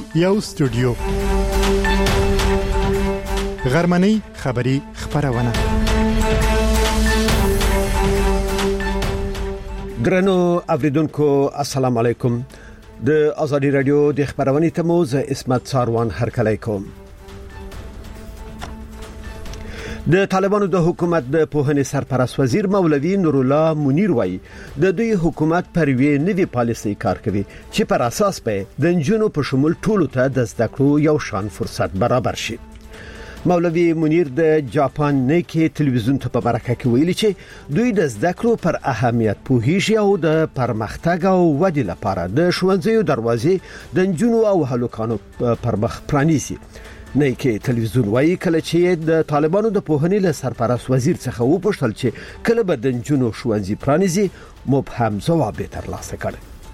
یو استودیو غرمنۍ خبری خبرونه. ګرانو اوریدونکو السلام علیکم. د ازادي رادیو د خبرونې تموز اسمت ساروان هرکلی کوم. د طالبانو د حکومت د پوهنې سرپرست وزیر مولوی نور الله منیر وایي د دوی حکومت پر وی نوې پالیسي کار کوي چې پر اساس به د انجونو په شمول ټولو ته د زده کړو یو شان فرصت برابر شي. مولوی منیر د جاپان نیکی تلویزیون ته په برخه کې ویلي چې دوی د زده کړو پر اهمیت پوهیږي او د پرمختګ او ودې لپاره د ښوونځیو دروازې د انجونو او هلکانو پر مخ پرانیزي. نیکی تلویزیون وایي کله چې د طالبانو د پوهنې له سرپرست وزیر څخه وپوښتل چې کله به د انجونو ښوونځي پرانیزي مبهم ځواب ترلاسه کړ.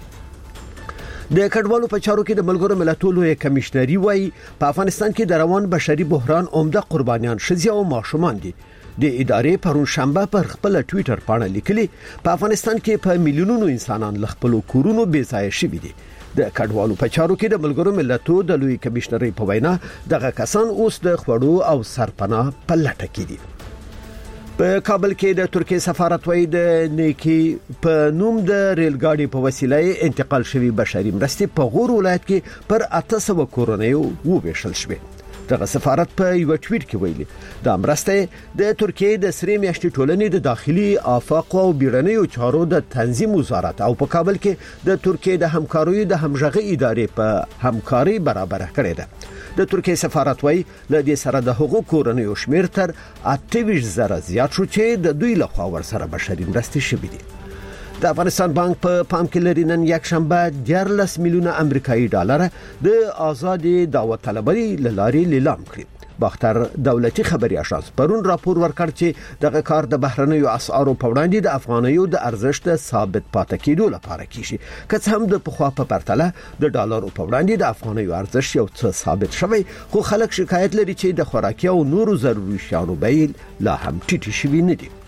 د کډوالو په چارو کې د ملګرو ملتونو کمیشنري وایي په افغانستان کې د روان بشري بحران عمده قربانیان ښځې او ماشومان دي. د ادارې پرون شنبه پر خپل ټوئیټر باندې لیکلي په افغانستان کې په میلیونونو انسانان له خپل کورونو بې ځای شوي دي. د کډوالو په چارو کې د ملګرو ملتونو د لوی کمیشنري په وینا دغه کسان اوس د خوړو او سرپناه په لټه کې دي. په کابل کې د ترکیه سفارت وایي د نیکی په نوم د ریل ګاډي په وسیله انتقال شوی بشري مرستې په غور ولایت کې پر 800 کورنیو وویشل شوې. دغه سفارت په یو ټویټ کې ویلي د مرستې د ترکیه د سری میاشتې ټولنې د داخلي آفاق او بیړنیو چارو د تنظیم وزارت او په کابل کې د ترکیه د همکاریو د همغږي ادارې په همکاري برابر کړې ده. د ترکیه سفارت وایي له دې سره د حقوق کورنیو شمیر تر 28,000 زیات شو چې د دوی لخوا ورسره بشري مرستې شوې دي. د افغانستان بانک په پام کې لري نن یک شنبه 14 میلیونه امریکایي ډالر د آزادي دعوت طلبۍ لارې لیلام کړي. باختر دولتي خبري اژانس پرون راپور ورکړ چې دغه کار د بهرنیو اسعارو په وړاندې د افغانیو د ارزښت ثابت پاتې کېدو لپاره کیږي. که څه هم د پخوا په پرتله د ډالرو په وړاندې د افغانیو ارزښت یو څه ثابت شوی، خو خلک شکایت لري چې د خوراکي او نورو ضروري شیانو بیې لا هم ټیټې شوي نه دي.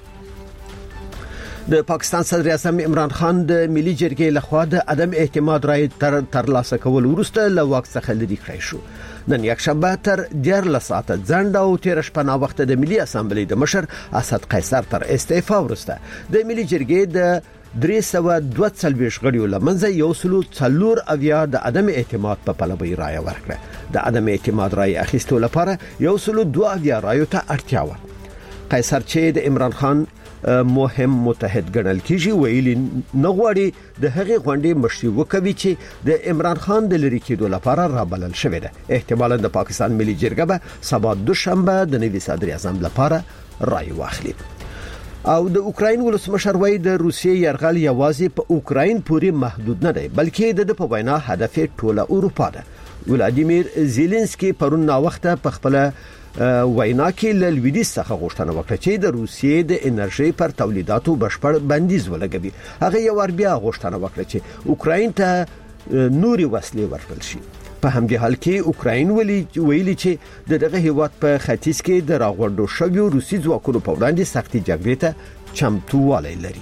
د پاکستان صدر اعظم عمران خان د ملي جرګې لخوا د عدم اعتماد رای ترلاسه کول وروسته له واک څخه لرې کړی شو. نن یک شنبه تر 14 ساعته ځنډ او تیر شپه نا وخت د ملي اسامبلې د مشر اسد قیصر تر استعفا وروسته د ملي جرګې د 342 غړیو لمنځه یو سلو څلور اویا د عدم اعتماد په پلوي رای ورکړه. د عدم اعتماد رای اخیستو لپاره یو سلو 2 رایو ته اړتیا و. قیصر چې د عمران خان مهم متحد ګڼل کیږي ویلي نه غواړي د هغې غونډې مشري وکوي چې د عمران خان د لری کېدو لپاره رابلل شوې ده. احتمالاً د پاکستان ملي جرګه به سبا دوشنبه د نوي صدر اعظم لپاره رای واخلي. او د اوکراین ولسمشر وایي د روسیې یرغل یوازې په اوکراین پورې محدود نه دی بلکې د په وینا هدف ټوله اروپا ده. ولادیمیر زيلنسکي پرون نا وخته په خپل وینا کې له لویدیځ څخه غوښتنه وکړه چې د روسیې د انرژي پر تولیداتو بشپړ بندیز ولګوي. هغه یو ور بیا غوښتنه وکړه چې اوکراین ته نوري وسلې ورکړل شي. په همدې حال کې اوکراین ویلي چې دغه هیواد په ختیځ کې د راغونډو شویو روسي ځواکونو په وړاندې سختي جګړې ته چمتووالی لري.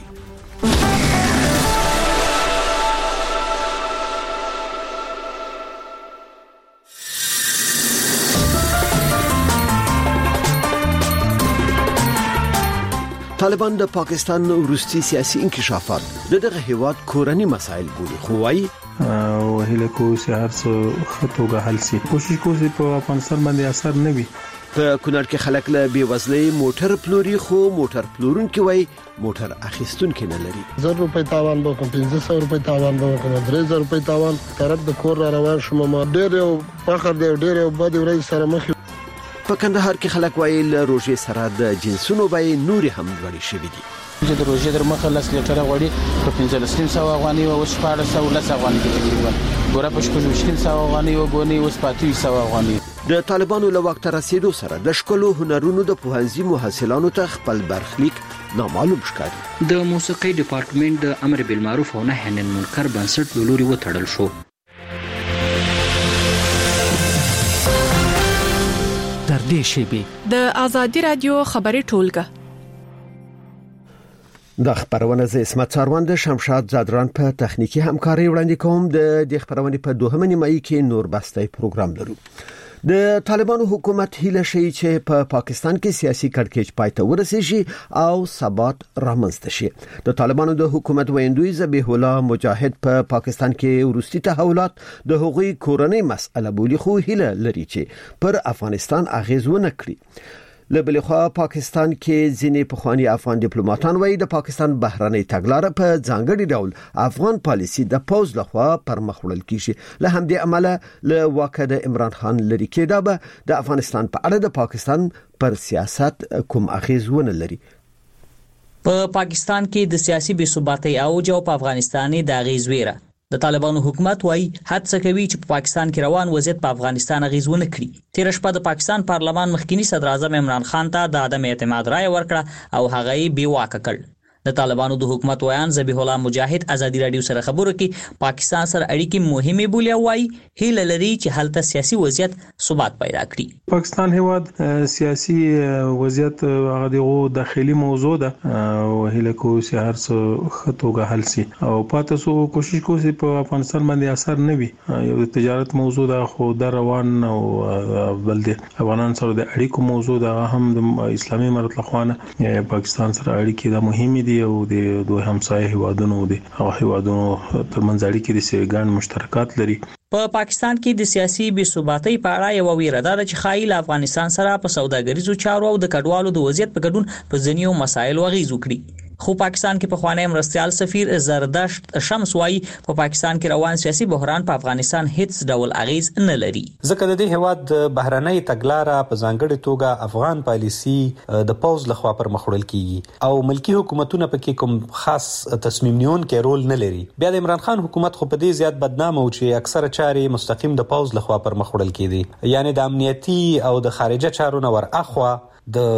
طالبان د پاکستان وروستي سیاسي انکشافات دغه هیواد کورنی مسایل ګوري خو وايي وهله کو سي هر څه خطوګه حل سي کوشش کوي په افغانستان باندې اثر نه وي. په کونړ کې خلک له بیوزلۍ موټر پلوري خو موټر پلورونکي وایي موټر اخیستونکي نه لري. 1000 روپۍ تاوان به کوم 1500 روپۍ تاوان به کوم 3000 روپۍ تاوان طرف د کور روان شوم ما ډېر یو فخر دی ډېر یو بد ورځ سره مخ. په کندهار کې خلک وایي له روژې سره د جنسونو بیې نورې هم لوړې شوې دي. چې د روژې در مخه 10 لیټره غوړي په 1500 افغانۍ او 1410 افغانۍ کې تقریبا ګوره په 1500 افغانۍ او غونې اوس 2500 افغانۍ. د طالبانو له وخت رسیدو سره د شکلو هنرونو د پوهنځي محصلانو ته خپل برخلیک نامعلوم ښکاري. د موسیقي ډپارټمنټ د امر بالمعروف او نهي عن المنکر بنسټ لوري وتړل شو. تر دې شیبې د ازادي رادیو خبري ټولګه د خبرونه ز اسمت څاروند شمشاد زادران په تخنیکی همکاري وړاندې کوم د خبرونه په دوهمه نیمایي کې نور بستای پروګرام لرو. د طالبانو حکومت هیله شي چې په پاکستان کې سیاسي کړکېچ پای ته ورسیږي او ثبات رامنځته شي. د طالبانو د حکومت ویندوی ذبیح الله مجاهد په پاکستان کې ورستي تحولات د هغوی کورنۍ مسأله بولی خو هیله لري چې پر افغانستان اغیز ونه کړي. لبلخوا پاکستان کې ځینې پخوانی افغان ډیپلوماټان وایي د پاکستان بهرنۍ تګلارې په ځانګړي ډول افغان پالیسي د پوز لخوا پر مخ وړل کیږي. له همدې عمله له واکه د عمران خان لري کېدا به د افغانستان په اړه د پاکستان پر سیاست کوم اغیز ونه لري. په پاکستان کې د سیاسي بې ثباتۍ اوج او په افغانستان د اغیز ویره د طالبانو حکومت وايي هڅه کوي چې په پاکستان کې روان وضعیت په افغانستان اغیزونه کړي. تیر شپه د پاکستان پارلمان مخکینی صدر اعظم عمران خان ته د عدم اعتماد رائے ورکړه او هغه یې بې واکه کړ. د طالبانو د حکومت ویان ذبیح الله مجاهد ازادي رادیو سره خبرو کې پاکستان سره اړیکې مهمه بولی وایي هیله لري چې هلته سیاسي وضعیت ثبات پیدا کړي. پاکستان هیواد سیاسي وضعیت هغه دغه داخلي موضوع ده او هیله کوي چې هر څه خطوګه حل شي او پاتې سو کوشش کوي په افغانستان باندې اثر نه وي. یو تجارت موضوع ده خو د روان او بل د افغانان سره د اړیکو موضوع ده هم د اسلامي امارت لخوانه پاکستان سره اړیکې د مهمه دي او د دوه همسایه هیوادونو د هیوادونو ترمنځ اړیکې د سیګان مشترکات لري. په پاکستان کې د سیاسي بې ثباتۍ په اړه یو ویره ده چې خایل افغانستان سره په سوداګریزو چارو او د کډوالو د وضعیت په ګډون په ځینیو مسایلو اغیز وکړي. خو پاکستان کې په خوانی مرستيال سفیر زردشت شمس وايي په پاکستان کې روان سیاسي بحران په افغانستان هیڅ ډول اغیز نه لري. ځکه د دې هواد بهرنۍ تګلارې په ځانګړي توګه افغان پالیسي د پوز لخوا پر مخ وړل کیږي او ملکی حکومتونه پکې کوم خاص تصمیم نیون کې رول نه لري. بیا د عمران خان حکومت خو په دې زیات بدنامه او چې اکثره چارې مستقیم د پوز لخوا پر مخ وړل کیدي. یعنی د امنیتي او د خارجه چارو نه ور اخوا د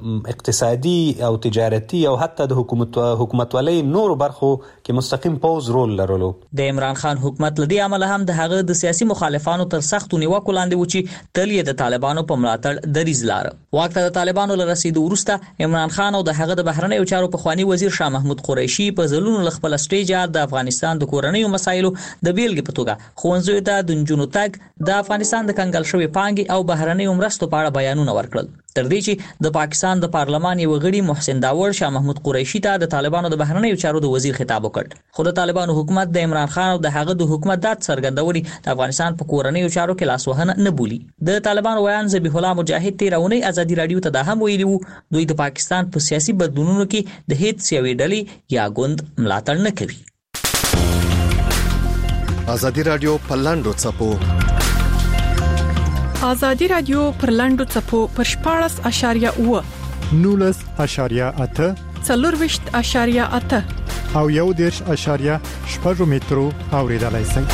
اقتصادي او تجارتي او حتی د حکومتولۍ نور برخو کې مستقیم پوز رول لرلو. د عمران خان حکومت لدی عمل هم د هغه د سیاسي مخالفانو تر سختو نیوکو لاندې و چې تل یې د طالبانو په ملاتړ دریځ لار. وخت د طالبانو له رسیدو وروسته عمران خان او د هغه د بهرنیو چارو په خوانی وزیر شاه محمود قریشي په ځلونو خپل سټیج د افغانستان د کورنیو مسایلو د بیلګې په توګه خوندزوی ته د جنونو تګ د افغانستان د کنګل شوی پانګي او بهرنیو مرستو په اړه بیانونه ورکړل. تر دې چې د پاکستان د پارلمان یو غړي محسن داور شاه محمود قریشي ته د طالبانو د بهرنیو چارو د وزیر خطاب وکړ. خو د طالبانو حکومت د عمران خان او د هغه د حکومت د څرګندونې د افغانستان په کورنیو چارو کې لاسوهنه نه بولی. د طالبانو ویان ذبیح الله مجاهد تیرونی ازادي رادیو ته دا هم ویلي وو دوی د پاکستان په سیاسي بدلونونو کې د هیڅ یوې ډلې یا ګوند ملاتړ نه کوي. ازادي رادیو په لاندو چپو ازادي رادیو پر لاندو چپو پر 14.8 19.8 4.8 او 1.8 مترو اوریدلای شئ.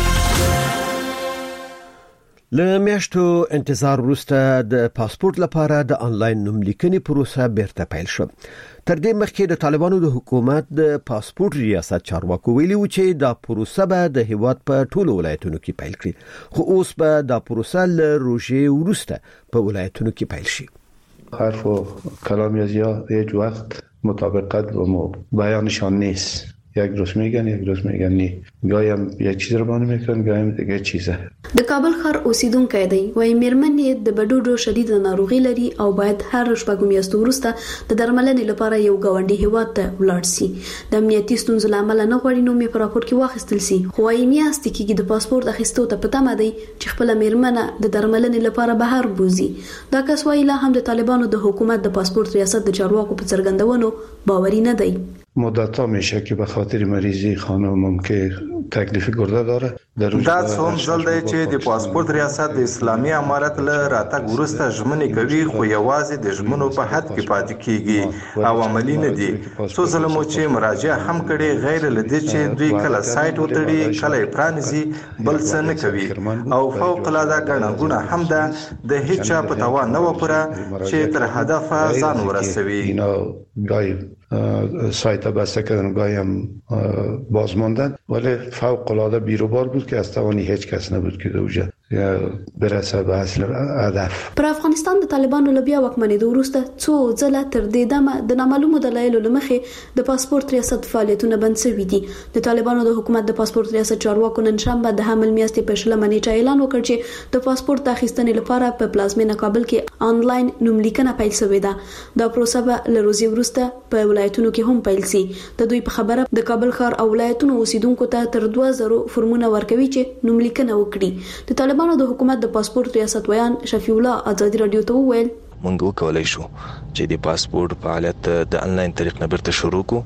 له میاشتو انتظار وروسته د پاسپورت لپاره د انلاین نوملیکنې پروسه بیرته پیل شو. تر دې مخکې د طالبانو د حکومت د پاسپورت ریاست چارواکو ویلي و چې دا پروسه به د هیواد په ټولو ولایتونو کې پیل کړي، خو اوس به دا پروسه له روژې وروسته په ولایتونو کې پیل شي. حرف و کلامی از یک وقت مطابقت و بیانشان نیست. یک روز میگن یک روز میگن نی. گاهی هم یک چیز رو بیان میکنن گاهی هم دیگه چیزه. د کابل ښار اوسیدونکو دی وایي میرمنې د بډوډو شدید ناروغي لري او باید هر شپږ میاشتو وروسته د درملنې لپاره یو گاونډي هیواد ته ولاړ شي. د امنیتي ستونزو له امله نه غواړي نوم یې په راپور کې واخیستل شي، خو وايي میاشتې کېږي د پاسپورت اخیستو ته په تمه دی چې خپله میرمنه د درملنې لپاره بهر بوزي. دا کس وايي لا هم د طالبانو د حکومت د پاسپورت ریاست د چارواکو په څرګندونو باوري نه دی. مدت‌ها میشه که به خاطر مریضی خانمم که تکلیف گرده داره دا څوم ځل دی چې د پاسپورت ریاست د اسلامي امارت له راتګ وروسته ژمنې کوي، خو یوازې د ژمنو په حد کې پاتې کیږي او عملی نه دي. څو ځله مو چې مراجعه هم کړي، غیر له دې چې دوی کله سایت وتړي کله یې پرانیزي بل څه نه کوي او فوق العاده ګڼه ګوڼه هم ده د هیڅ چا په توان نه و پوره چې تر هدفه ځان ورسوي. سایت بسته کردن، گاهی هم باز ماندن، ولی فوق العاده بیروبار بود که از توانی هیچ کس نبود که دوجه برسه به اصل هدف. پر افغانستان د طالبانو له بیا واکمنېدو وروسته څو ځله تر دې دمه د نامعلومو دلایلو له مخې د پاسپورت ریاست فعالیتونه بند شوي دي. د طالبانو د حکومت د پاسپورت ریاست چارواکو نن شنبه د حمل میاشتې په 20 نیټه اعلان وکړ چې د پاسپورت اخیستنې لپاره په پلازمینه کابل کې آنلاین نوملیکنه پیل شوې ده. دا پروسه به له روزي وروسته په ولایتونو کې هم پیل شي. د دوی په خبره د کابل ښار او ولایتونو اوسیدونکو ته تر 2000 فورمونه ورکوي چې نوملیکنه وکړي. د طالبانو د حکومت د پاسپورت ریاست ویان شفیع الله ازادي رادیو ته وویل موږ وکولای شو چې د پاسپورت فعالیت د انلاین طریق نه برته شروع کو.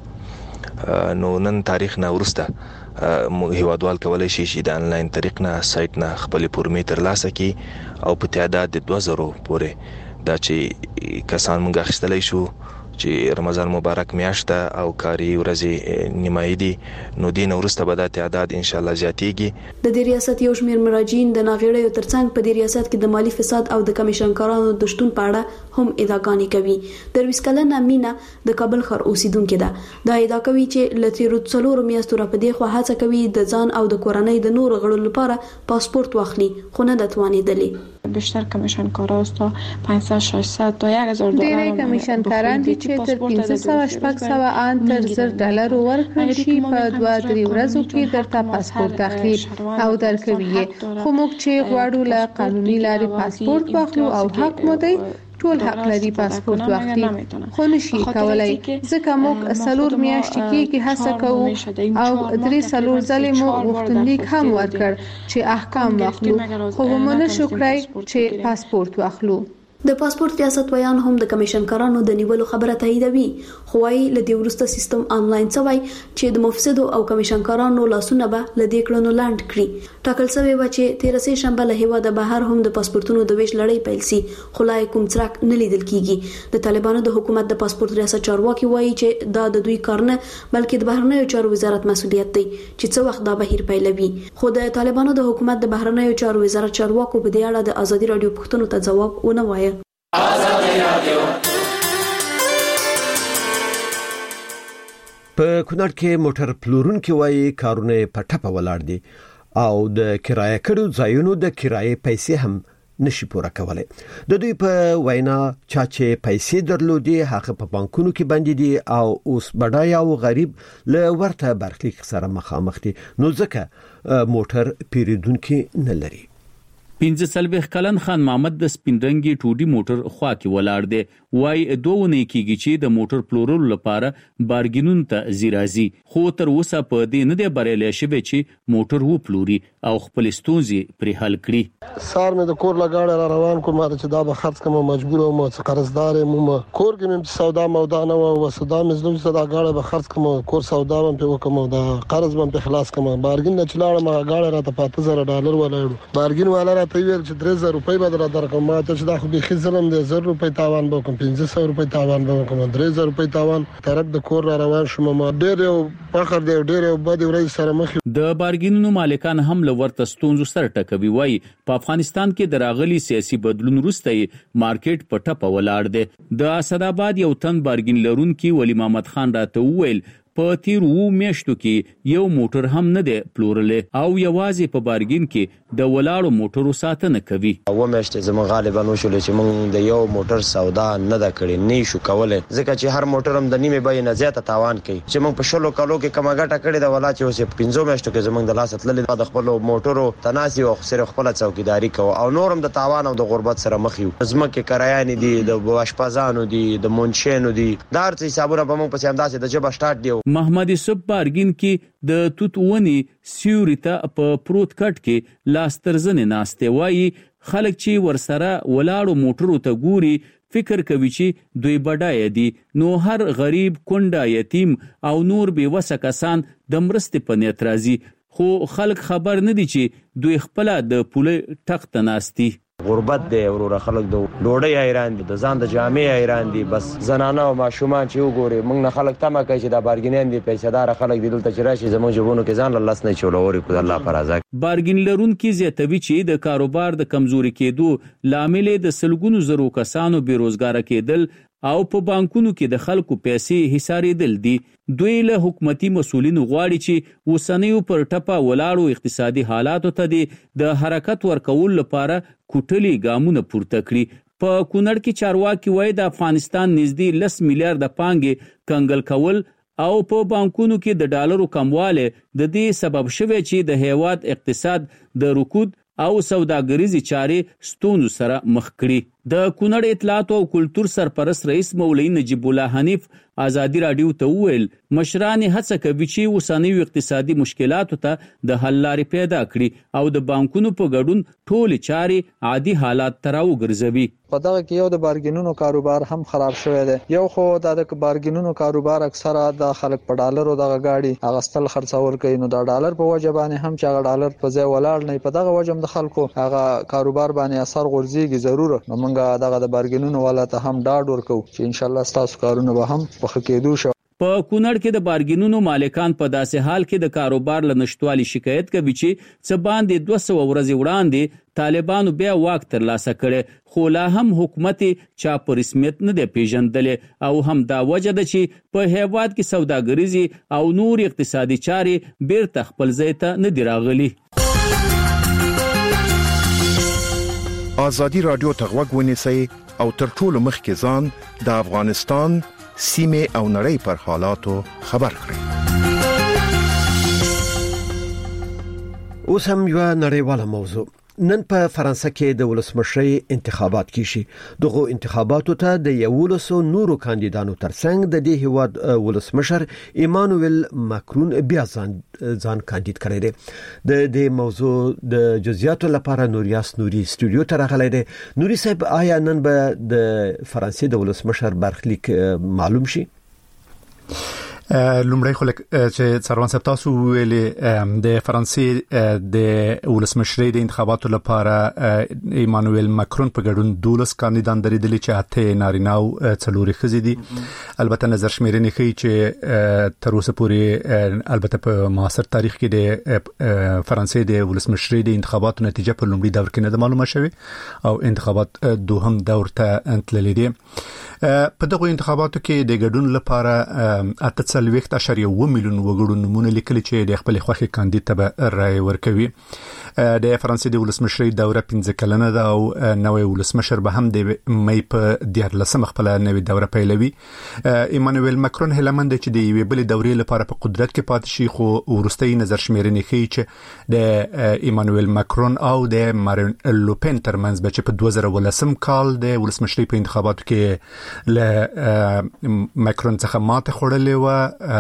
نو نن تاریخ نه ورسته هیوادوال کولای شي چې د انلاین طریق نه سایت نه خپل فورمې ترلاسه کړي او په تعداد د 2000 پورې دا چې کسان موږ اخیستلای شو چې رمضان مبارک میاشت او کاری ورځې نیمایي دي، نو دین ورسته به دا تعداد ان شاء الله زیاتیږي. د دې ریاست یو شمېر مراجعین د ناغېړیو ترڅنګ په دې ریاست کې د مالی فساد او د کمیشنکارانو د شتون په اړه هم ادعاګانې کوي. درویش کلنه مینا د کابل ښار اوسیدونکې ده. دا ادعا کوي چې له تیرو 4 میاشتو را په دې خوا هڅه کوي د ځان او د کورنۍ د نورو غړو لپاره پاسپورت واخلي، خو نه توانېدلې. بیشتر کمیشنکارا است تا 500 تا 1000 دلار. ډیری کمیشنکاران دي چې تر 500 ان تر $10 ورکړي شي په 2-3 ورځو کې درته پاسپورت اخلي او درکوي. خو موږ چې غواړو له قانوني لارې پاسپورت واخلو او حق مو دی، ټول حق لري پاسپورت واخلي، خو نشي کولای ځکه موږ 4 میاشتې کې هڅه کوو او 3 ځلې مو غوښتنلیک هم ورکړ چې احکام واخلو، خو موږ نشو کړای چې پاسپورت واخلو. د پاسپورت ریاست ویان هم د کمیشنکارانو د نیولو خبره تاییدوي، خو وايي له دې وروسته سیستم آنلاین شوی چې د مفسدو او کمیشنکارانو لاسونه به له دې کړنو لاند کړي. ټاکل شوی و چې 13 شنبه له هیواده بهر هم د پاسپورتونو د ویش لړۍ پیل شي، خو لا کوم څرک نه لیدل کیږي. د طالبانو د حکومت د پاسپورت ریاست چارواکي وایي چې دا د دوی کار نه بلکې د بهرنیو چارو وزارت مسؤلیت دی چې څو وخت دا بهیر پیلوي. خو د طالبانو د حکومت د بهرنیو چارو وزارت چارواکو په دې اړه د ازادي رادیو پښتنو ته جواب ونه وایي. په کونړ کې موټر پلورونکي وایي کارونه په ټپه ولاړ دي او د کرایه کړو ځایونو د کرایې پیسې هم نشي پوره کولای. د دوی په وینا چې پیسې درلودي هغه په بانکونو کې باندې دي او اوس بډای او غریب له ورته برخلیک سره مخامخ دي، نو ځکه موټر پیریدونکي نه لري. 15 کلن خان محمد د سپینرنګي ټوډي موټر خوا کې ولاړ دی. وای دوه نه کیږي چې د موټر پلورلو لپاره بارګینون ته زیرازي، خو تر اوسه په دې نه دی بریالي شوی چې موټر و پلوري او خپل ستونزې پرې حل کړي. سار مې د کور لګاړه را روان کوم چې دا به خرڅ کوم مجبور وم چې قرضدار مم کور کې مې سودا مودا نه و سودا مې زلم صدا غاړه به خرڅ کوم کور سودا مې په وکم دا قرض مې په خلاص کوم بارګین نه چلاړم غاړه را ته $5000 ولایړو بارګین والا را ته ویل چې $3000 بدل درکم ما ته چې دا خو به خزلم د $1000 تاوان به کوم $500 تاوان به کوم $3000 تاوان طرف د کور را روان شوم ما ډېر فخر دی ډېر بد ورځ سره مخ. د بارګینونو مالکان هم لورته ستونزو سره ټکوي. وای په افغانستان کې دراغلي سیاسي بدلون وروسته مارکیټ په ټپه ولاړ دی. د اسداباد یو تن بارګین لرونکي ولی محمد خان راته وویل په تیر و میاشتو کې یو موټر هم نه دی پلورلې او یوازې په بارګین کې د ولاړو موټرو ساتنه کوي. و میاشتې زموږ غالبا وشول چې موږ د یو موټر سودا نه دا کړې نه شو کولای ځکه چې هر موټر هم د نیمه بیه نه زیاته تاوان کوي چې موږ په شلو کالو کې کما ګټه کړې دا ولا چې اوس 15 میاشتو کې زموږ د لاس تللې د خپل موټرو تناسي او سره خپل څوکیداری کوي او نورم د تاوان او د غربت سره مخ یو. زمکه کرایان دي د واشپزانو دي د مونشینو دي دا هر څه حسابونه به موږ په اندازې د جبه سٹارټ دی. محمد یوسف بارګین کې د توت ونی سیوري ته په پروت کټ کې لاس ترزنې ناشته. وایي خلک چې ورسره ولاړو موټرو ته ګوري فکر کوي چې دوی بډای دي، نو هر غریب کونډه یتیم او نور بې وسه کسان د مرستې په نیت راځي، خو خلک خبر نه دي چې دوی خپل د پوله ټق ته ناشتي. غربت دی وروره خلک د ډوډۍ حیران دي د ځان د جامې حیران دي بس زنانه او ماشومان چې وګوري موږ نه خلک تمه کوي چې دا بارګینان دي پیسېدار خلک دي دلته چې راشي زموږ جوبونو کې ځان له لاس نه چولوري کو الله پر رضا. بارګین لرونکي زیاتوي چې د کاروبار د کمزوري کېدو لامل د سلګونو زرو کسانو بیروزګار کېدل او په بانکونو کې د خلکو پیسې حسابېدل دي. دوی له حکومتي مسؤلینو غواړي چې وسنیو پر ټپه ولاړو اقتصادي حالاتو ته د حرکت ورکول لپاره کوټلي ګامونه پورته کړي. په کونړ کې چارواکي وایي د افغانستان نږدې 10 میلیارډ پانګې کنګل کول او په بانکونو کې د ډالرو کمواله د دې سبب شوی چې د هیواد اقتصاد د رکود او سوداګریزي چارې ستونزو سره مخ کړي. د کونړ اطلاعات او کلتور سرپرست رئیس مولوی نجیب الله حنیف ازادي رادیو ته وویل مشران هڅه کوي چې وسنیو اقتصادي مشکلاتو ته د حل لارې پیدا کړي او د بانکونو په ګډون ټول چارې عادي حالات ته راوګرځوي. په دغه کې یو د بارګینونو کاروبار هم خراب شوی دی. یو خو د بارګینونو کاروبار اکثره د خلک په ډالرو دغه گاډي اغستل خرڅول کوي، نو د ډالر په وجه باندې هم چې هغه ډالر په ځای ولاړ نه په دغه وجه د خلکو هغه کاروبار باندې اثر غورځيږي. ضرور نو موږ دغه د بارګینونو ولاته هم ډاډ ورکو چې ان شاء الله تاسو کارونه به هم په خکېدو شي. په کونړ کې د بارګینونو مالکان په داسې حال کې د کاروبار له نشټوالي شکایت کوي چې څه باندې 200 ورځې وړاندې طالبانو بیا واک ترلاسه کړي، خو لا هم حکومت چا په رسمیت نه دی پیژندلې او هم دا وجه ده چې په هیواد کې سوداګریزي او نور اقتصادي چارې بیرته خپل ځای ته نه دی راغلي. ازادي رادیو ته غوږ ونیسئ او تر ټولو مخکې ځان د افغانستان سیمه او نړۍ پر حالاتو خبر کړئ. اوس هم یو نړیواله موضوع. نن په فرانسه کې د ولسمشرۍ انتخابات کیږي. دغه انتخاباتو ته د 11 نورو کاندیدانو ترڅنګ د دې هیواد ولسمشر ایمانوئل ماکرون بیا ځان کاندید کړی دی. د دې موضوع د جزئیاتو لپاره نوریاس نوري استودیو ته راغلی دی. نوري صاحب، آیا نن به د فرانسې د ولسمشر برخلیک معلوم شي؟ لومړی خو چې څروان صاحب تاسو ویلې د فرانسې د ولسمشرۍ د انتخاباتو لپاره ایمانوئل ماکرون په ګډون 12 کاندیدان درېدلي چې 8 نارینه او 4 ښځې دي. البته نظر شمیرنې ښیي چې تر اوسه پورې البته په معاصر تاریخ کې د فرانسې د ولسمشرۍ د انتخاباتو نتیجه په لومړي دور کې نه معلومه شوې او انتخابات دوهم دور ته تللي دي. په دغه انتخاباتو کې د ګډون لپاره 8.1 میلیون وګړو نمونه لیکلي چې د خپل خوښي کاندید ته رائے ورکوي. د فرانسې د ولسمشرۍ دوره 15 کلنه ده او نوې ولسمشر به هم د مې په 14 خپل نوې دوره پیلوي. ایمانوئل ماکرون هلمند چې د یوې بلې دورې لپاره په قدرت کې پاتې شي، خو ورستۍ نظر شمیرنې ښیي چې د ایمانوئل ماکرون او د مارین لوپن ترمنځ به چې په 2010 کال د ولسمشرۍ په انتخاباتو کې له ماکرون څخه ماته خوړلې و،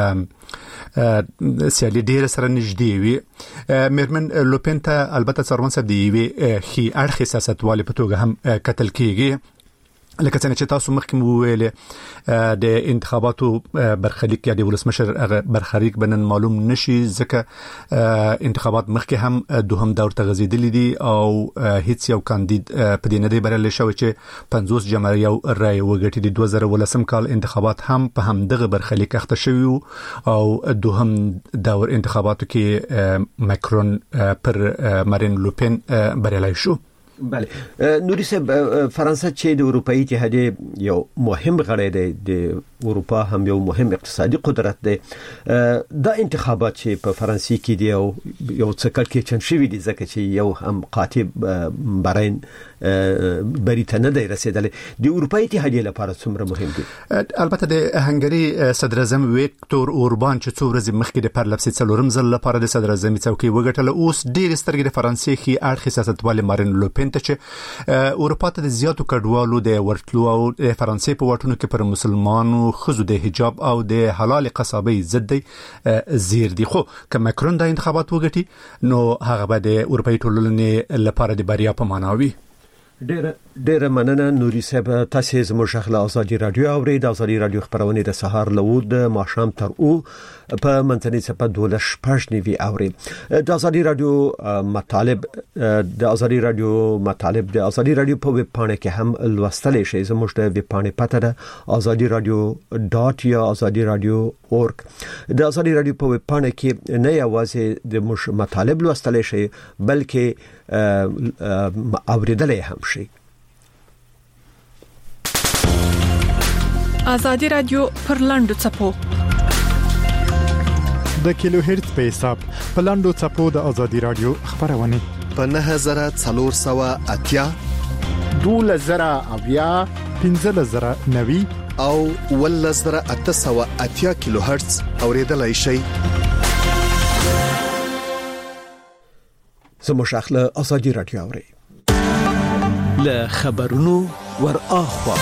سیالي ډیره سره نږدې وي. میرمن لوپن ته البته څرمن صاحب دی خي اړخ سیاستوالي په توګه هم قتل کیږي. لکه څنګه چې تاسو مخکې مو ویل د انتخاباتو برخلیک یا د ولسمشر برخلیک بنن معلوم نشي، ځکه انتخابات مخکې هم دوهم دور ته غځېدلي دي او هیڅ یو کاندید په دې نه دی بریالی شوی چې 50 جمع یو رای وګټي. د 2010 کال انتخابات هم په همدغه برخلیک اخته شوی او دوهم دور انتخاباتو کې ماکرون پر مارین لوپن بریالی شو. بله نوري صاحب، فرانسه چې د اروپאי اتحادیې یو مهم غړی دی، د اروپا هم یو مهم اقتصادي قدرت دی. دا انتخابات چې په فرانسې کې دی او یو څه کړکې چن شوی دي ځکه چې یو هم قاطع برین بریتانیا دی رسیدلی. د اروپאי اتحادیې لپاره څومره مهم دي؟ البته د هنګري صدر اعظم ویکتور اوربان چې څو ورځې مخکې د پرلپسې څلورم ځل لپاره د صدر اعظم څوکۍ وګټله، اوس ډېر سترګې د فرانسې خي اړخ سیاستوال مارین لوپن ته چې اروپا ته د زیاتو کډوالو د ورتلو او د فرانسې په واټونو کې پر مسلمانانو خزو د حجاب او د حلال قصابۍ ضد زیر دي. خو که ماکرون د انتخابات وګټي نو هغه به د اروپאי ټولنې لپاره د بریا په معنا وي. ډېر مننه نوري صاحب. تاسو زموږ خپل ازادي رادیو اورئ. د ازادي رادیو خبرونه د سهار له د ماښام تر او په منځنۍ صفه 12:15 اورئ. د ازادي رادیو مطالب د ازادي رادیو په ویب پاڼه کې هم لوستلی شئ. زموږ د ویب پاڼې پته ده azadi.radio یا azadi.radio.org. د ازادي رادیو په ویب پاڼه کې نه یوازې د موږ مطالب لوستلی شئ بلکې اوریدلای هم شي. ازادي رادیو پر لاندو چپو د کیلو هرتز په حساب په لاندو چپو د ازادي رادیو خبرونه په 9480 2000 1590 او 1880 کیلو هرتز اوریدلای شئ. زموږ اخله ازادي رادیو اوري له خبرونو ور اخوا.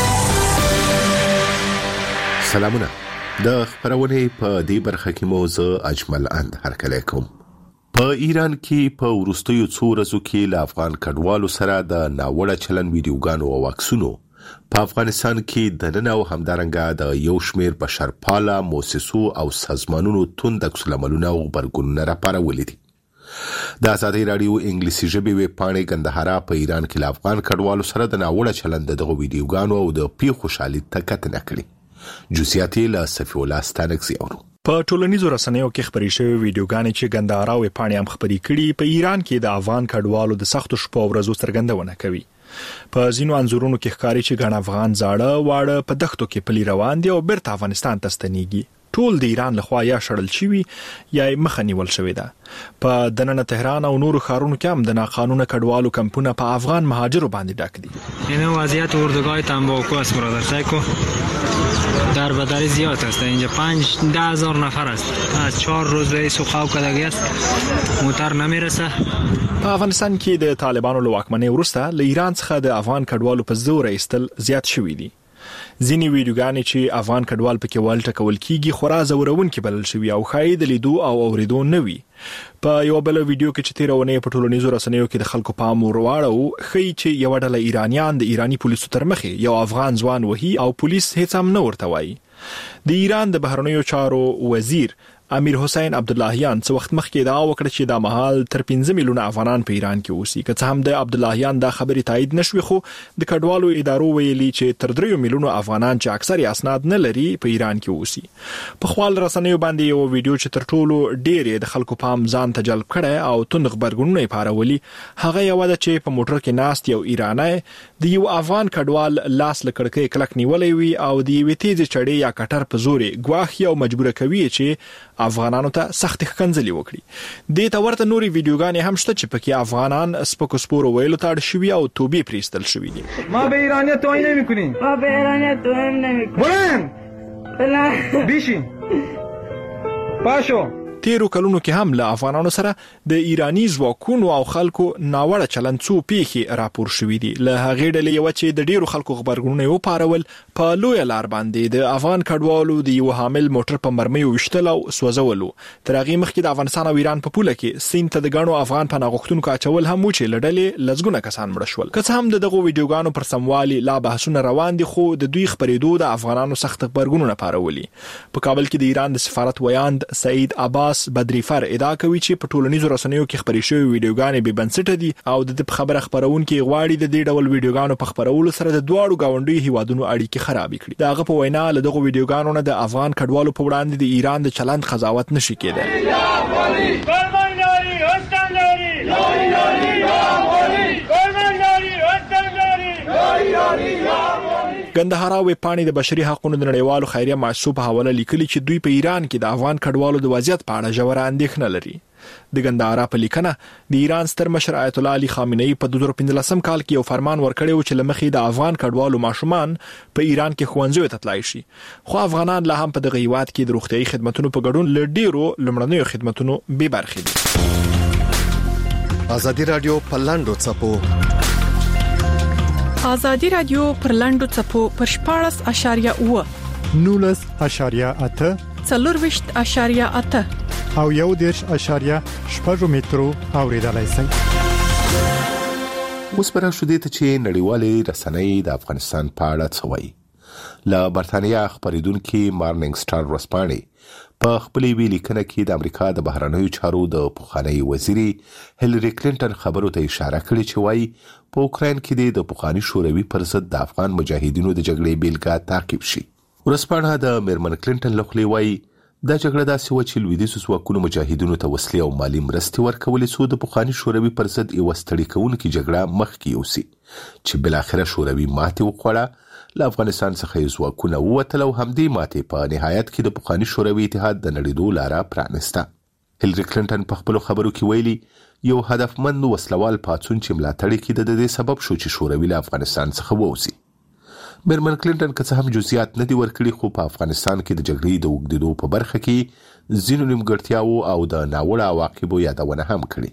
سلامونه. د خبرونه په دې برخه کې موضوع اجمل اند هرکلی کوم. په ایران کې په وروستیو څو ورځو کې له افغان کډوالو سره د ناوړه چلن ویډیوګانو او عکسونو په افغانستان کې د نن او همدارنګه د یو شمېر بشرپاله مؤسسو او سازمانونو توند عکسالعملونه او غبرګونونه راپارولي دي. د ازادي رادیو انګلیسي ژبې ویب پاڼې ګندهارا په ایران کې له افغان کډوالو سره د ناوړه چلن دغه ویډیوګانو او د پیښو شالید ته کتنه کړې. جزئیات له صفی الله ستانکزي اورو. په ټولنیزو رسنیو کې خبرې شوې ویډیوګانې چې ګندهارا ویب پاڼې هم خبرې کړي په ایران کې د افغان کډوالو د سختو شپو ورځو څرګندونه کوي. په ځینو انځورونو کې ښکاري چې ګڼ افغان زاړه واړه په دښتو کې پلي روان دي او بیرته افغانستان ته ستنېږي. ټول د ایران لخوا یا شړل شوی یا مخه نیول شوی ده. په دننه تهران او نورو ښارونو کې هم د ناقانونه کډوالو کمپونه په افغان مهاجرو باندې ډک دي. این وضعیت اردوگاه تنباکو است برادر سایکو. در بدر زیاد است. اینجا 5-10,000 نفر است. از 4 روز رئیس خواب کداگی است. موتر نمیرسه. په افغانستان کې د طالبانو له واکمنۍ وروسته له ایران څخه د افغان کډوالو په زور ایستل زیات شوي دي. ځینې ویډیوګانې چې افغان کډوال پکې ولټه کول کیږي خورا زورونکې بلل شوی او ښایي د لیدو او اوریدو نه وي. په یو بل ویډیو کې چې تیرونه په ټولنیزو رسنیو کې د خلکو پام ورواړو ښایي چې یو ډله ایرانیان د ایرانی پولیسو تر مخې یو افغان ځوان وهي او پولیس هیڅ هم نه ورته وایي. د ایران د بهرنیو چارو وزیر امیر حسین عبداللهیان څو وخت مخکې دا وکړه چې د مهال تر 15 میلیونه افغانان په ایران کې اوسي. که څه هم د عبداللهیان دا خبري تایید نشوي خو د کډوالو ادارو ویلي چې تر 3 میلیونه افغانان چې اکثر اسناد نه لري په ایران کې اوسي. په خپل رسنیو باندې یو ویډیو چې تر ټولو ډېر د خلکو پام ځان ته جلب کړي او توند خبرګونونه یې پارولي هغه یو د چې په موټر کې ناست یو ایرانی د یو افغان کډوال لاس لکړکې کلک نیولې وي او د یوې تیزې چړې یا کټر په زوري ګواښي او مجبور کوي چې افغانانو ته سخت ښکنځلې وکړي. د تا ورته نوري ویډیوګانې هم شته چې پکې افغانان سپکو سپورو ویلو ته اړ شوي او توبې پریستل شوي دي. ما به ایرانیت توهین نمی‌کنیم. ما به ایرانیت توهین نمی‌کنیم. بیشین. پاشو. تیرو کلونو کې هم له افغانانو سره د ایرانی ځواکونو او خلکو ناوړه چلند څو پیښې راپور شوې دي. له هغې ډلې یو چې د ډیرو خلکو خبرګونونه یې وپارول په لوی لار باندې د افغان کډوالو د یو حامل موټر په مرمیو وشتل او سوځولو. تر هغې مخکې د افغانستان او ایران په پوله کې سیند ته د غنو افغان پناه غوښتونکو اچول هم و چې لړلې لزګونه کسان مړ شول. که څه هم دغه ویډیوګانو پر سموالي لا بحثونه روان دي خو د دوی خبرېدو د افغانانو سخت خبرګونونه پارولي. په کابل کې د ایران د سفارت ویاند سعید عباس بدریفر ادعا کوي چې په ټولنیزو رسنیو کې خبرې شوې ویډیوګانې به بنسټه دي او د خبره خبرونکو غواړي د دې ډول ویډیوګانو په خبرولو سره د دواړو گاونډي هیوادونو اړیکې خراب کړي. داغه په وینا له دغه ویډیوګانو نه د افغان کډوالو په وړاندې د ایران د چلند قضاوت نشي کېدای. ګندهارا ویب پاڼې د بشري حقوقو د نړیوالو خیریه مؤسسو په حواله لیکلي چې دوی په ایران کې د افغان کډوالو د وضعیت په اړه ژوره اندېښنه لري. د ګندهارا په لیکنه د ایران ستر مشر آیت الله علي خامنه‌ای په 2015 کال کې یو فرمان ورکړی و چې لمخې د افغان کډوالو ماشومان په ایران کې ښوونځیو ته تلای شي. خو افغانان لا هم په دغه هیواد کې د روغتيایي خدماتو په ګډون له ډیرو لمړنیو خدماتو بې برخې دي. ازادي رادیو په لاندو چپو ازادي رادیو پر لاندو چپو پر 14.8 19.8 4.8 او 1.8 مترو اوریدلای شئ. اوس پر شو دې ته چې نړیوالې رسنۍ د افغانستان په اړه څه وایي. له برتانیا خبرېدونکو مارننګ سټار ورسپانې په خپل ویلیکنه کې د امریکا د بهرنیو چارو د پخوانی وزیر هیلری کلینټن خبرو ته اشاره کړې چې وایي په اوکراین کې د پخوانی شوروي پر ضد د افغان مجاهدینو د جګړې بیلګه تعقیب شي. ورسپانه د میرمن کلینټن لخوا وایي دا جګړه داسې و چې لویدیځو ځواکونو مجاهدینو ته وسلې او مالی مرستې ورکولې څو د پخوانی شوروي پر ضد یو ستړي کوونکې جګړه مخکې یوسي چې بل اخره شوروي ماتې وخوړه. له افغانستان څخه یې ځواکونه ووتل او همدې ماتې په نهایت کې د پخواني شوروي اتحاد د نړېدو لاره پرانسته. هیلری کلینټن په خپلو خبرو کې ویلي یو هدفمند وسلوال پاڅون چې ملاتړ کړي د دې سبب شو چې شوروي له افغانستان څخه ووځي. میرمن کلینټن که څه هم جزئیات نه دي ورکړي خو په افغانستان کې د جګړې د اوږدېدو په برخه کې ځینو نیمګړتیاوو او د ناوړه عواقبو یادونه هم کړې.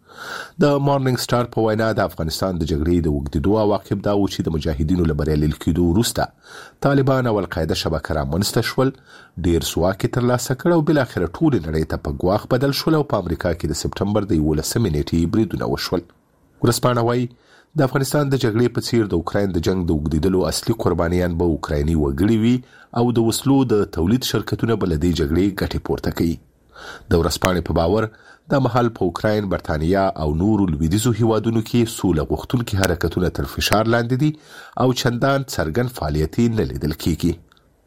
د مارنینګ سټار په وینا د افغانستان د جګړې د اوږدېدو عواقب دا و چې د مجاهدینو له بریالي کېدو وروسته طالبان او القاعده شبکه رامنځته شول، ډېر ځواک یې ترلاسه کړ او بالاخره ټولې نړۍ ته په ګواښ بدل شول او په امریکا کې د سپټمبر د 11 نیټې بریدونه وشول. ورځپاڼه وایي د افغانستان د جګړې په څیر د اوکراین د جنگ د اوږدېدلو اصلي قربانیان به اوکرایني وګړي وي او د وسلو د تولید شرکتونه به له دې جګړې ګټې پورته کوي. د ورځپاڼې په باور د مهال په اوکراین، برتانیا او نورو لویدیځو هیوادونو کې سوله غوښتونکي حرکتونه تر فشار لاندې دي او چندان څرګند فعالیت نه لیدل کیږي.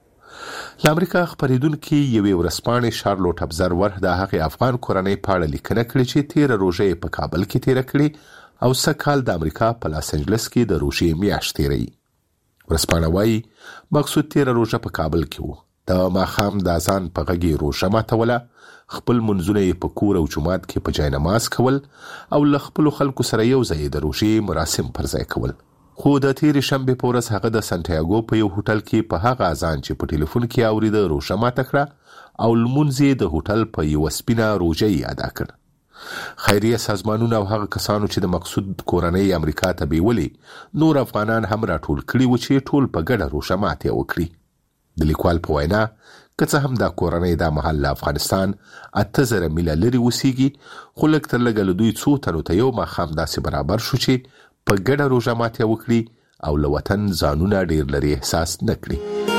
له امریکا خپرېدونکي یوې ورځپاڼې شارلوټ ابزرور د هغې افغان کورنۍ په اړه لیکنه کړې چې تېره روژه یې په کابل کې تېره کړې او سږکال د امریکا په لاس انجلس کې د روژې میاشت تېروي. ورځپاڼه وایي مقصود تېره روژه په کابل کې و. د ماښام د اذان په غږ یې روژه ماتوله، خپل منځونه یې په کور او جومات کې په جای نماز کول او له خپلو خلکو سره یو ځای د روژې مراسم پر ځای کول. خو د تېرې شنبې په ورځ هغه د سانتیاګو په یو هوټل کې په هغه اذان چې په ټلیفون کې اورېده روژه ماته کړه او لمونځ یې د هوټل په یوه سپینه روژه یې ادا کړ. خیریه سازمانونه او هغه کسانو چې د مقصود کورنۍ امریکا ته بیولې نور افغانان هم راټول کړي و چې ټول په ګډه روژه ماتې وکړي. د لیکوال په وینا که څه هم دا کورنۍ دا مهال له افغانستان 8000 میله لرې اوسیږي خو لږ تر لږه له دوی څو تنو ته یو ماښام داسې برابر شو چې په ګډه روژه ماتې وکړي او له وطن ځانونه ډېر لرې احساس نه کړي.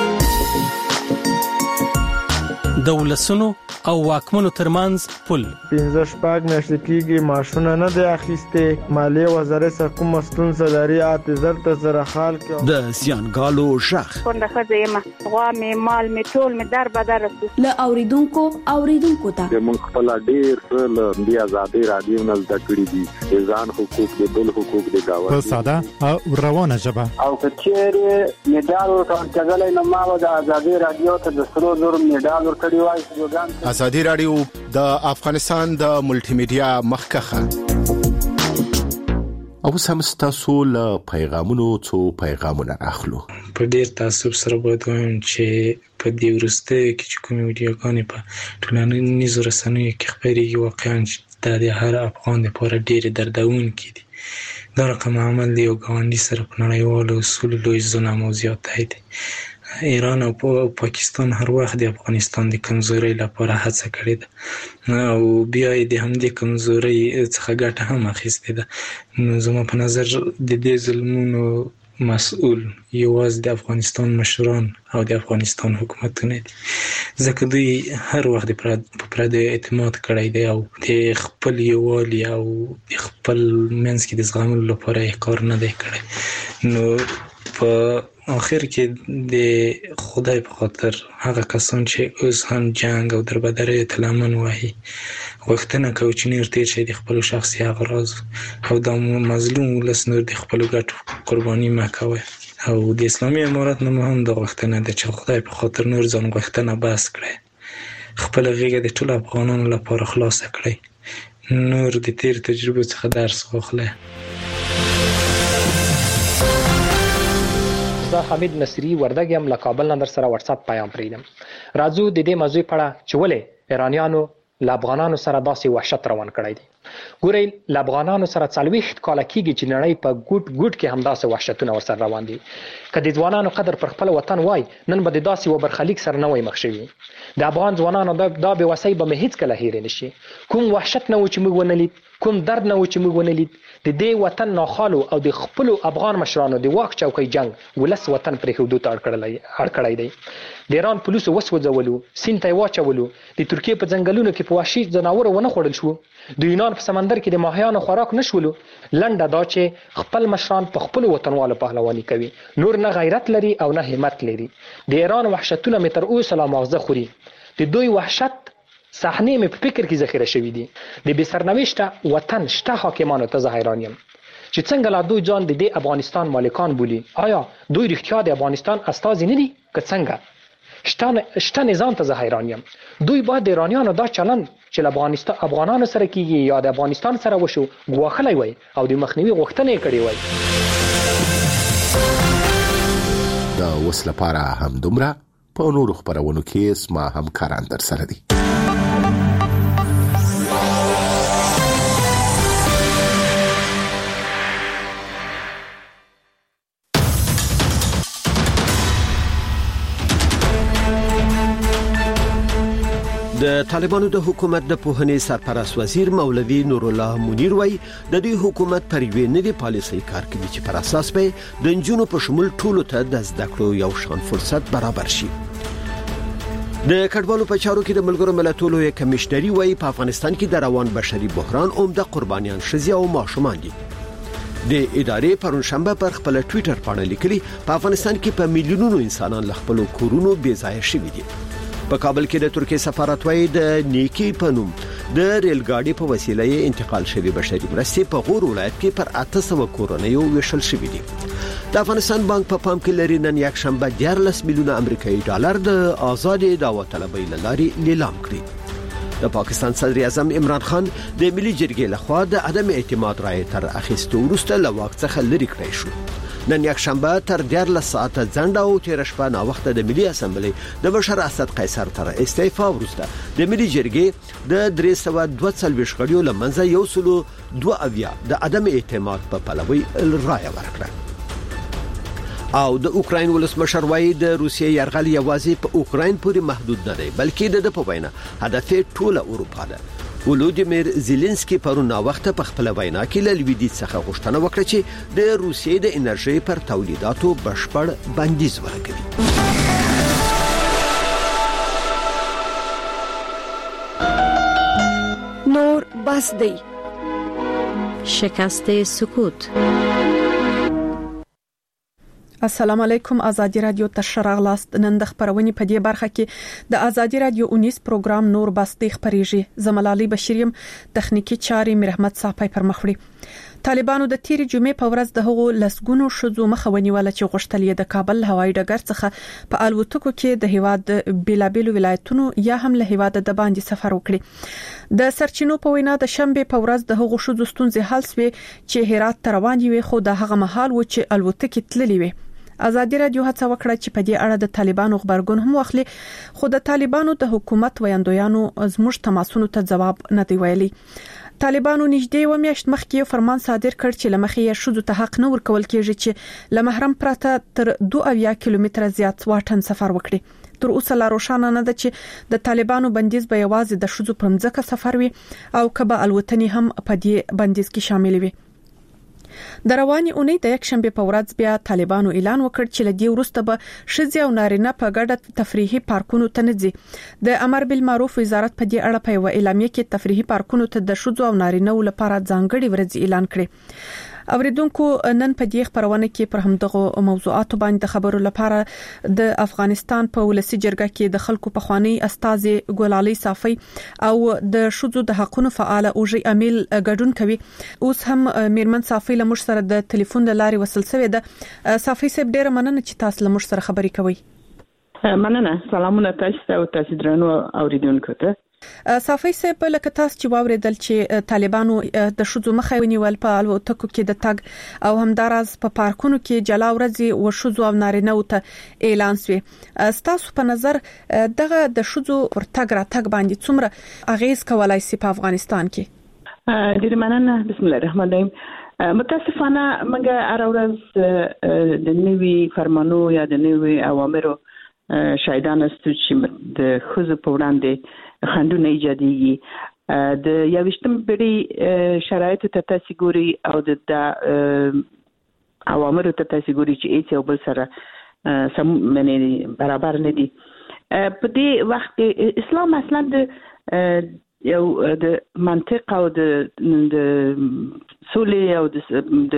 د ولسونو او واکمنو ترمنځ پل 15 میاشتې کېږي معاشونه نه دی اخیستې، مالیې وزارت څخه کومه ستونزه لري، 8000 زره خلک د زیانګالو غږ څنګه ښځه یم، غوا مې مال مې ټول مې در بدر له اوریدونکو ته موږ خپل ډېر له دې ازادي رادیو نه زده کړي دي، ځان حقوق دي، بل حقوق دي گاوه په ساده او روانه ژبه او کچېره میډال ورکړل نه ما د ازادي رادیو ته د 300 میډال ورکړی وای. ازادي رادیو د افغانستان د ملټي میډیا مخکخه او سم ستاسو له پیغامونو څو پیغامونه اخلو. په ډیر تعصب سره باید وایم چې په دې ورسته کې چې کوم ویډیوګانې په ټولنیزو رسنیو کې خپرېږي واقعا د هر افغان لپاره ډیر دردونکي دي. دا رقم عمل دی او ګاونډي سره په نړیوالو اصولو لوی ظلم او زیاتی دی. ایران او پاکستان هر وخت د افغانستان د کمزوري لپاره هڅه کړې ده او بیا د همدې کمزوري څخه ګټه هم اخیستې ده. نو زما په نظر د دې ظلمونو مسؤل یوازې د افغانستان مشران او د افغانستان حکومتونه دي، ځکه دوی هر وخت په پردیو اعتماد کړی دی او د خپل یووالي او د خپل منځ کې د زغملو لپاره یې کار نه دی کړی. نو په آخر کې د خدای په خاطر هغه کسان چې اوس هم جنگ او دربدرۍ ته لمن وهي غوښتنه کوي چې نور تیر شي د خپل شخصي اغراض او د مظلوم ولس نور د خپل ګټو قرباني مه کوي. او د اسلامي امارت نه هم د غوښتنه ده چې خدای په خاطر نور ځان غوښتنه بس کړي، خپل غیږه د ټول افغانانو لپاره خلاصه کړي، نور د تیر تجربه څخه درس واخلي. زه حمید نصری وردګ یم له کابل نه در سره واتس اپ پیغام پرېږدم. راځو د دې موضوع په اړه چې ولې ایرانیانو له افغانانو سره داسې وحشت روان کړی دی. ګورئ له افغانانو سره 40 کاله کېږي چې نړۍ په ګوټ کې همداسې وحشتونه ورسره روان دي. که د ځوانانو قدر پر خپل وطن وای نن به د داسې و برخلیک سره نه وای مخ شوي. د افغان ځوانانو دا بېوسۍ به مې هېڅکله هېرې نه شي. کوم وحشت نه و چې موږ ونه لید، کوم درد نه و چې موږ ونه لید. د دې وطن ناخالو او د خپلو افغان مشرانو د واک چوکۍ جنگ ولس وطن پرېښودو ته اړ کړی دی. د ایران پولیسو وسوځولو، سیند ته یې واچولو، د ترکیې په ځنګلونو کې په وحشي ځناورو ونه خوړل شو، د یونان په سمندر کې د ماهیانو خوراک نه شولو. لنډه دا چې خپل مشران په خپلو وطنوالو پهلواني کوي، نور نه غیرت لري او نه همت لري. د ایران وحشتونه مې تر اوسه لا ماغزه خوري. د دوی وحشت صحنې مې په فکر کې ذخیره شوي دي. د بې سرنوشته وطن شته حاکمانو ته زه حیران یم. چې څنګه لا دوی ځان د دې افغانستان مالکان بولي، آیا دوی رښتیا د افغانستان استازي نه دي که څنګه؟ شته نظام ته زه حیران یم. دوی باید د ایرانیانو دا چلند چې له افغانانو سره کیږي یا د افغانستان سره وشو ګواښلی وای او د مخنیوي غوښتنه یې کړې وای. د اوس لپاره همدومره، په نورو خپرونو کې زما همکاران در سره دي. د طالبانو د حکومت د پوهنې سرپرست وزیر مولوي نور الله منیر وایي د دوی حکومت پر یوې نوې پالیسۍ کار کوي چې پر اساس به د نجونو په شمول ټولو ته د زده کړو یو شان فرصت برابر شي. د کډوالو په چارو کې د ملګرو ملتونو کمیشنري وایي په افغانستان کې د روان بشري بحران عمده قربانیان ښځې او ماشومان دي. د ادارې پرون شنبه پر خپل ټوئیټر باندې لیکلي په افغانستان کې په میلیونونو انسانان له خپل کورونو بې ځایه شوي دي. په کابل کې د ترکیه سفارت وایي د نیکی په نوم د ریل ګاډي په وسیله انتقال شوی بشري مرستې په غور ولایت کې پر 800 کورنیو ویشل شوې دي. د افغانستان بانک په پام کې لري نن یک شنبه 14 میلیونه امریکایي ډالر د آزاد داوطلبۍ لارې لیلام کړي. د پاکستان صدر اعظم عمران خان د ملي جرګې لخوا د عدم اعتماد رایې تر اخیستو وروسته له واک څخه لرې کړی شو. نن یک شنبه تر 14 ساعته ځنډه او تیر شپه نا وخت د ملي اسمبلی د بشر اسد قیصر تر استعفا وروسته د ملي جرګې د 342 غړیو لمنځه 102 د عدم اعتماد په پلوي رایه ورکړه. او د اوکراین ولسمشر وایي د روسیې یرغل یوازې په اوکراین پورې محدود نه دی بلکې د په وینا هدف ټوله اروپا ده. ولودیمیر زيلنسکي پرون وخت په خپل وینا کې له لویدیځ څخه غوښتنه وکړه چې د روسیې د انرژي پر تولیداتو بشپړ بندیز ورکړي. نور بس دی. شکست سکوت. السلام علیکم. آزادی رادیو ته شراغلاست. نن د خبرونې په دې برخه کې د آزادی رادیو 19 پروګرام نور بستی خبريږي. زملالي بشریم تخنیکی چاري مرحمت صاحب پر مخوري. طالبانو د تیری جمعې په ورځ د هغو لسګونو شذو مخونی ول چې غوښتل د کابل هوایي ډګر څخه په الوتکو کې د هیواد بیلابیلو ولایتونو یا هم له هیواد د باندې سفر وکړي. د سرچینو په وینا د شنبه په ورځ د هغو شذو ستونزې حل شوې چې هرات ته روان وي، خو د هغه مهال و چې الوتکې تللې وي. آزادی رادیو هڅه وکړه چې په دې اړه د طالبانو خبرګون هم واخلي، خو د طالبانو د حکومت ویاندویانو زموږ تماسونو ته جواب نه دی ویلي. طالبانو نږدې و میاشت مخکې فرمان صادر کړ چې لمخې شذو ته حق نه ورکول کېږي چې لمحرم پرته تر 2 کیلومتره زیات واټن سفر وکړي. تر اوسه لا روښانه نه ده چې د طالبانو بندیز به یوازې د شذو پر مځکه سفر وي او کبه الوتنې هم په دې بندیز کې شامل وي. د رواني اونۍ د یک شنبه په ورځ بیا طالبانو اعلان وکړ چې لدی ورسته به شذې او نارینه په ګډه تفریحي پارکونو ته نه ځي. د امر بالمعروف وزارت په دې اړه په اعلامیه کې تفریحي پارکونو ته د شذو او نارینه لپاره ځانګړي ورځ اعلان کړي. اوریدونکو نن په دې خبرونه کې پر همدغه موضوعات باندې خبرو لپاره د افغانستان په ولسی جرګه کې د خلکو په خواني استاد ګلالي صافي او د شذو د حقوقو فعال اوجي امیل ګډون کوي. اوس هم میرمن صافي له موږ سره د ټلیفون لارې وصل شوې ده. صافي صاحب ډېر مننه چې تاسو له موږ سره خبرې کوي. مننه. سلامونه تاسو ته او تاسو درنو اوریدونکو ته. صافي صاحب لکه تاسو چې واوریدل چې طالبانو د شذو مخه ونیول په الوتکو کې د تګ او همدارز په پارکونو کې جلا ورځي او شذو او نارینه ته اعلان شوی. تاسو په نظر دغه د شذو پر تګ را تګ باندې څومره اغیز کولای شي په افغانستان کې؟ ډیر مننه. بسم الله الرحمن الرحیم. متاسفانه موږ هر ورځ د نوي فرمانو یا د نوي اوامرو شاهدان استو چې د خزو په وړاندې خندونه ایجاديږي. د 21م پیړۍ شرایط ته تاسو ګوري او د اوامرو ته تاسو ګوري چې هیڅ یو بل سره سم منې برابر نه دي. په دې وخت کې اسلام اصلا د یو د منطق او د سولې او د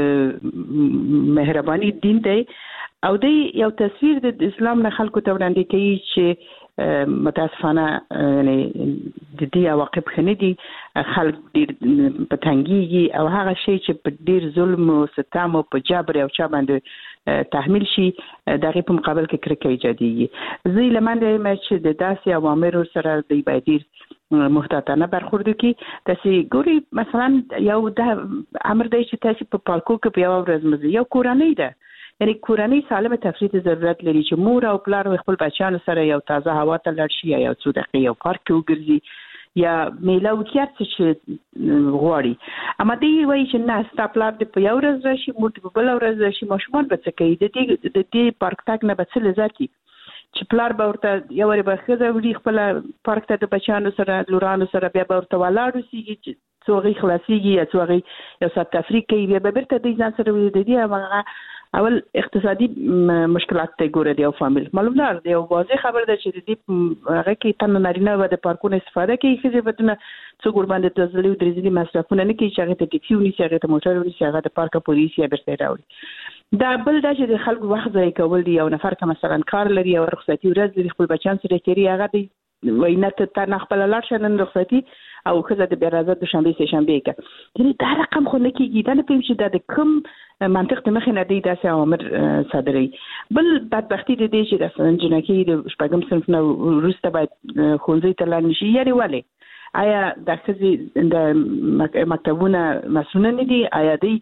مهرباني دین دی او د یو تصویر د اسلام نه خلکو ته وړاندې کوي چې متاسفانه یعنی د دې عواقب خندي خلک ډیر پتنګيږي او هغه شی چې په ډیر ظلم او ستم او په جبر او چا باندې تحمیل شي دغه په مقابل کې کرکه ایجاديږي زه لمنده مې چې د داسې اوامر سره د بایدیر محتاطانه برخورد کی تاسو ګوري مثلا یو د امر دی چې تاسو په پارکو کې په یو ورځ مزه یو کورنۍ ده یعنی کورنۍ سالمه تفریح ضرورت لري چې مور او پلار خپل بچیانو سره یو تازه هوا ته لاړ شي یا څو دقیقې یو پارک کې وګرځي یا میله وکړي چې غواړي اما دی وایي چې نه ستاپلار د په یو ورځ راشي مور په بل ورځ راشي ماشومان به څه کوي د دې پارک تاک نه به څه لذت چې پلار به ورته یو ور به خزه وړي خپل پارک ته د بچیانو سره لورانو سره بیا به ورته ولاړ وسیږي چې څوغي خلاصيږي یا څوغي یو سات تفریح کوي بیا به برته د ځان سره د دې هغه اول اقتصادي مشکلات ته ګوره دی او فامیل معلومه ده یو واضح خبر ده چې د دې هغه کې تن نارینه و د پارکونو استفاده کوي چې ودونه څو قربان د تزلی او درزلي مصرفونه نه کوي چې هغه ته ټیکسي ونی چې هغه ته موټر ونی چې هغه د پارک پولیسي برته راوړي دا بل دا چې د خلکو وخت ځای کول دی یو نفر که مثلا کار لري او رخصتي ورځ لري خپل بچان سره تیری هغه دی وینه ته نه خپل لاړ شنن رخصتي او خزه د بیرازه د شنبه سه شنبه کې یعنی دا رقم خو نه کیږي دا نه پېم چې د کوم منطق ته مخ نه دی داسې اوامر صادري بل بدبختی د دې چې د جنکی د شپږم صنف نه وروسته باید خونځي ته لاړ نشي یاري والي آیا د خزي د مکتبونه مسؤل نه دي آیا دی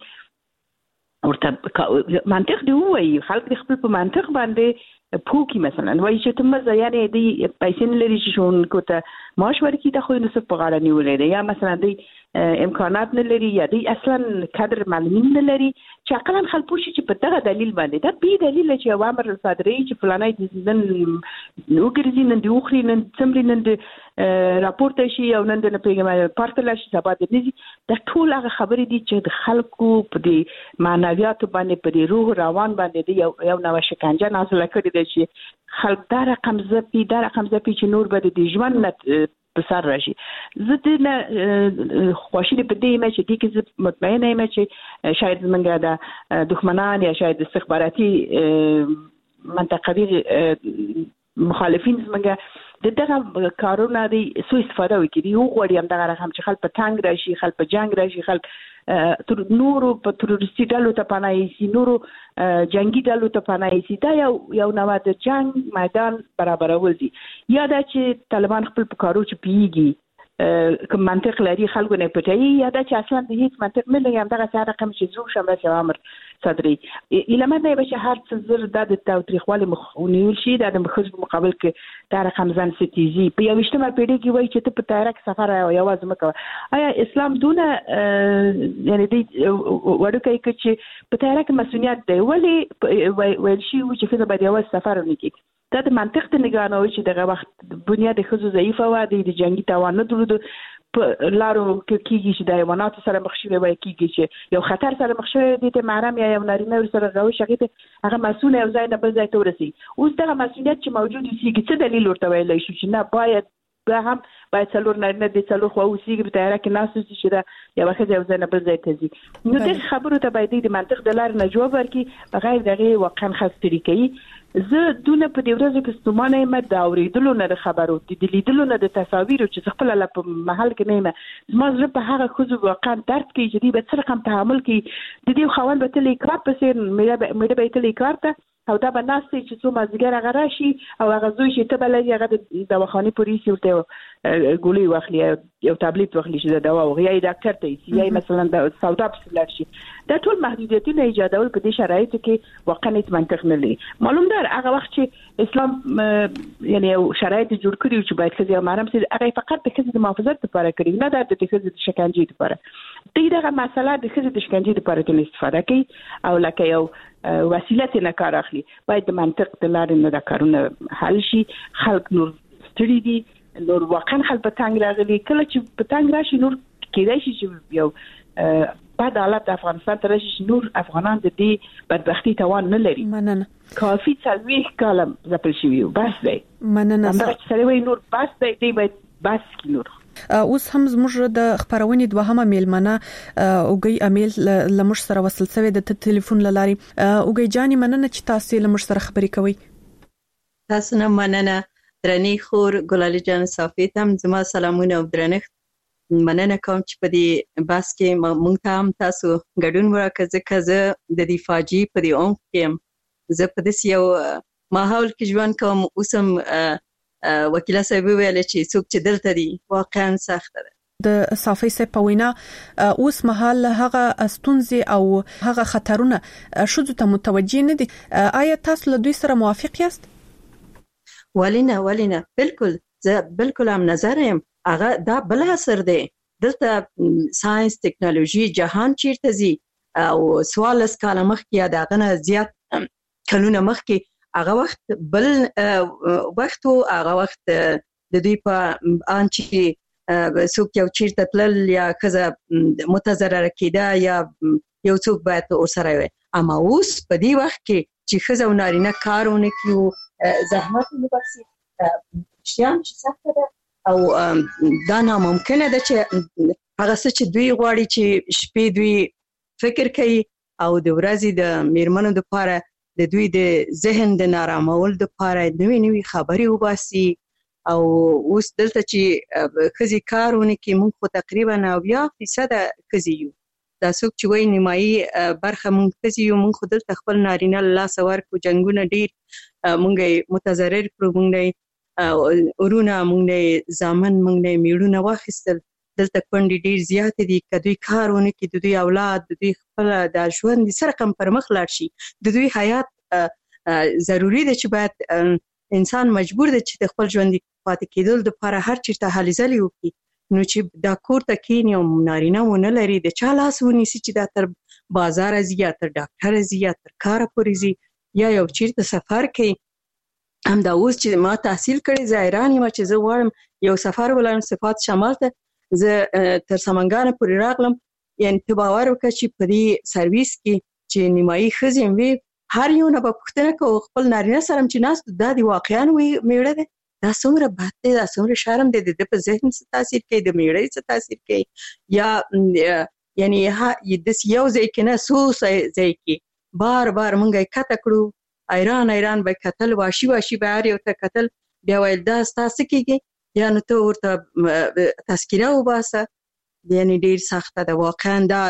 ورته منطق دی وایي خلک خپل په منطق باندې پوکی مثلا وایي چې تم زیانه دی پیسې نه لري چې شون کوته معاش ورکی ته خو نو څه په غاړه نیولې دی یا مثلا دی امکانات نه لري یا دی اصلا کادر معلومین نه لري چې عقلاً خلک پوښي چې په دغه دلیل باندې دا به دلیل چې اوامر صادري چې فلانای د نن وګرځي نن دی اخري نن څمري نن راپورته شي او نن د پیغام پارتل شي سبا د نزي د ټول هغه خبرې دي چې د خلکو په دې معنویات باندې په دې روح روان باندې یو نو شکنجه نازله کړي دي چې خلک دا رقم زپي چې نور به د ژوند نه بسر راشي زه د خوشاله په دې مې چې دې کې مطمئنه یم چې شاید زمونږ د دښمنان یا شاید استخباراتي منطقوي مخالفین زمونږ دغه کارونه دي سو استفاده وکړي یو غوړي هم دغه رقم چې خلک په تنگ راشي خلک په جنگ راشي خلک تر نورو په تروریستي ډلو ته پناه شي نورو جنگي ډلو ته پناه شي دا یو نوع د جنگ میدان برابرول دي یا دا چې طالبان خپل په کارو چې پیږي کوم منطق لري خلکو نه پټي یا دا چې اصلا د هیڅ منطق نه لري همدغه څه رقم چې زو شمله امر صدري الهمه نه به هر څه زر د تاریخوالي مخونیول شي د مخزب مقابل کې دا رقم ځان ستیزي په یو اجتماع پیډي کې وایي چې ته په تاریخ سفر او یواز مکه آیا اسلام دونه یعنی د ورکه کې چې په تاریخ مسؤلیت دی ولی ویل شي چې فزه باید یواز سفر ونکړي دا د منطق ته نگاه نه وي چې دغه وخت بنیاد خزو ضعیفه و د جنگي توان نه درلود په لارو کې کیږي چې د حیوانات سره مخ شوی وای کیږي چې یو خطر سره مخ شوی دي ته محرم یا یو نارینه سره غوي شګیته هغه مسؤل یو ځای نه بل ځای ته ورسي اوس دغه مسؤلیت چې موجود وي څه دلیل ورته ویلای شو چې نه باید دا هم باید څلور نارینه د څلور خو اوسېږي په تیاره کې ناس چې دا یو وخت یو ځای نه بل ځای ته ځي نو د خبرو ته باید د منطق د لار نه جواب ورکړي بغیر دغه واقعا خاص طریقې زه دونه په دې ورځو کې ستومانه یم د اوریدلو نه د خبرو د لیدلو نه د تصاویرو چې خپل لا په محل کې نه یم زما زړه په هغه خو واقعا درد کوي چې دې به څه رقم تحمل کوي د دې خوان به تل اقرار پسې مې به تل اقرار ته او دا به ناس چې څو مازیګر هغه راشي او هغه زوی چې ته بلې هغه د دواخانه پولیسي ورته ګولي واخلي یو ټابلیټ واخلي چې دا دوا او یا ډاکټر ته یا مثلا د سودا په لار شي دا ټول محدودیتونه ایجادول په دې شرایطو کې واقعا هیڅ منطق نه لري معلوم ده هغه وخت چې اسلام یعنی شرایط جوړ کړی چې باید خزي محرم سي هغه فقط د خزي د محافظت لپاره کړی نه د خزي د شکنجې لپاره دغه مسله د خزي د شکنجې لپاره ته استفاده کوي او لکه یو وسیله نه کار اخلي باید د منطق د لارې نه د کارونه حل شي خلک نور ستړي دي نور واقعا خلک په تنگ راغلي کله چې په تنگ راشي نور کېدای شي چې یو بعد حالت د افغانستان تر شي نور افغانان د دې بدبختی توان نه لري مننه کافي څلوي کلم زپل شي بس دی مننه سره وي نور بس دی باید بس کی نور اوس هم زموږ د خبرونې دوهمه میلمنه اوګي امیل لمش سره وصل شوی د ټلیفون لاري اوګي جاني مننه چې تاسو لمش سره خبرې کوي تاسو نه مننه درنی خور ګلالي جان صافي ته زما سلامونه او درنښت. مننه کوم چې په دې بحث کې مونږ ته هم تاسو ګډون وکړئ، ځکه زه د دې فاجعې په دې عمق کې یم. زه په داسې یو ماحول کې ژوند کوم. اوس هم وکیله صاحب وویل چې څوک چې دلته دي واقعا سخته ده. د صافي صاحب په وینا اوس مهال هغه ستونزې او هغه خطرونه شذو ته متوجه نه دي. آیا تاسو له دوی سره موافق یاست؟ ولینه بالکل، زه بالکل هم نظر یم. هغه دا بل اثر دی. دلته ساينس ټکنالوژي جهان چیرته زی او 14 کال مخکې یا دغه نه زیات کلونه مخکې هغه وخت بل وخت او هغه وخت د دوی په ان چې څوک یو چیرته تلل یا کزه متضرر کیده یا یو څوک باید ورسره وي. اما اوس په دې وخت کې چې ښځه او نارینه کارونه کوي، زحمت وباسي، شیان چې سخته ده او دا ناممکنه ده چې هغه څه چې دوی غواړي چې شپې دوی فکر کوي او د ورځې د میرمنو لپاره د دوی د ذهن د نارامول لپاره نوې خبرې وباسي. او اوس دلته چې ښځې کارونه کوي، موږ خو تقریبا 90% ښځې یو. دا څوک چې وایي نیمایي برخه موږ ښځې یو، موږ خو دلته خپل نارینه له لاسه ورکړو، جنګونه ډېر موږ یې متضرر کړو، موږ یې ورونه، موږ یې زامن، موږ یې میړونه واخیستل. دلته کونډې ډېر زیاتې دي. که دوی کارونه کوي، د دوی اولاد، د دوی خپل د ژوند سره کم پر مخ لاړ شي، د دوی حیات ضروري ده چې باید انسان مجبور دی چې د خپل ژوند پاتې کېدل لپاره هر چیرته هلې ځلې وکړي. نو چې دا کور ته کېني او نارینه ونه لري، د چا لاس ونیسي چې دا تر بازاره ځي یا تر ډاکټره ځي یا تر کاره پورې ځي یا یو چیرته سفر کوي. همدا اوس چې ما تحصیل کړی، زه حیران یم چې زه غواړم یو سفر ولاړم صفات شمال ته، زه تر سمنګانه پورې راغلم. یعنې ته باور وکړه چې په دې سرویس کې چې نیمایي ښځې وي، هر یو نه به پوښتنه کوو خپل نارینه سره چې ناست دا دی واقعا میړه دی، دا څومره بد دی، دا څومره شرم دی، د په ذهن څه تاثیر کوي، د میړه څه تاثیر کوي، یا یعنی داسې یو ځای کې نه څو ځای کې بار بار موږ یې کته کړو. حیران به کتل، واشي به هر یو ته کتل، بیا ویل دا ستا څه کېږي، یا نو ته ورته تذکیره وباسه. یعنی ډېر سخته ده واقعا. دا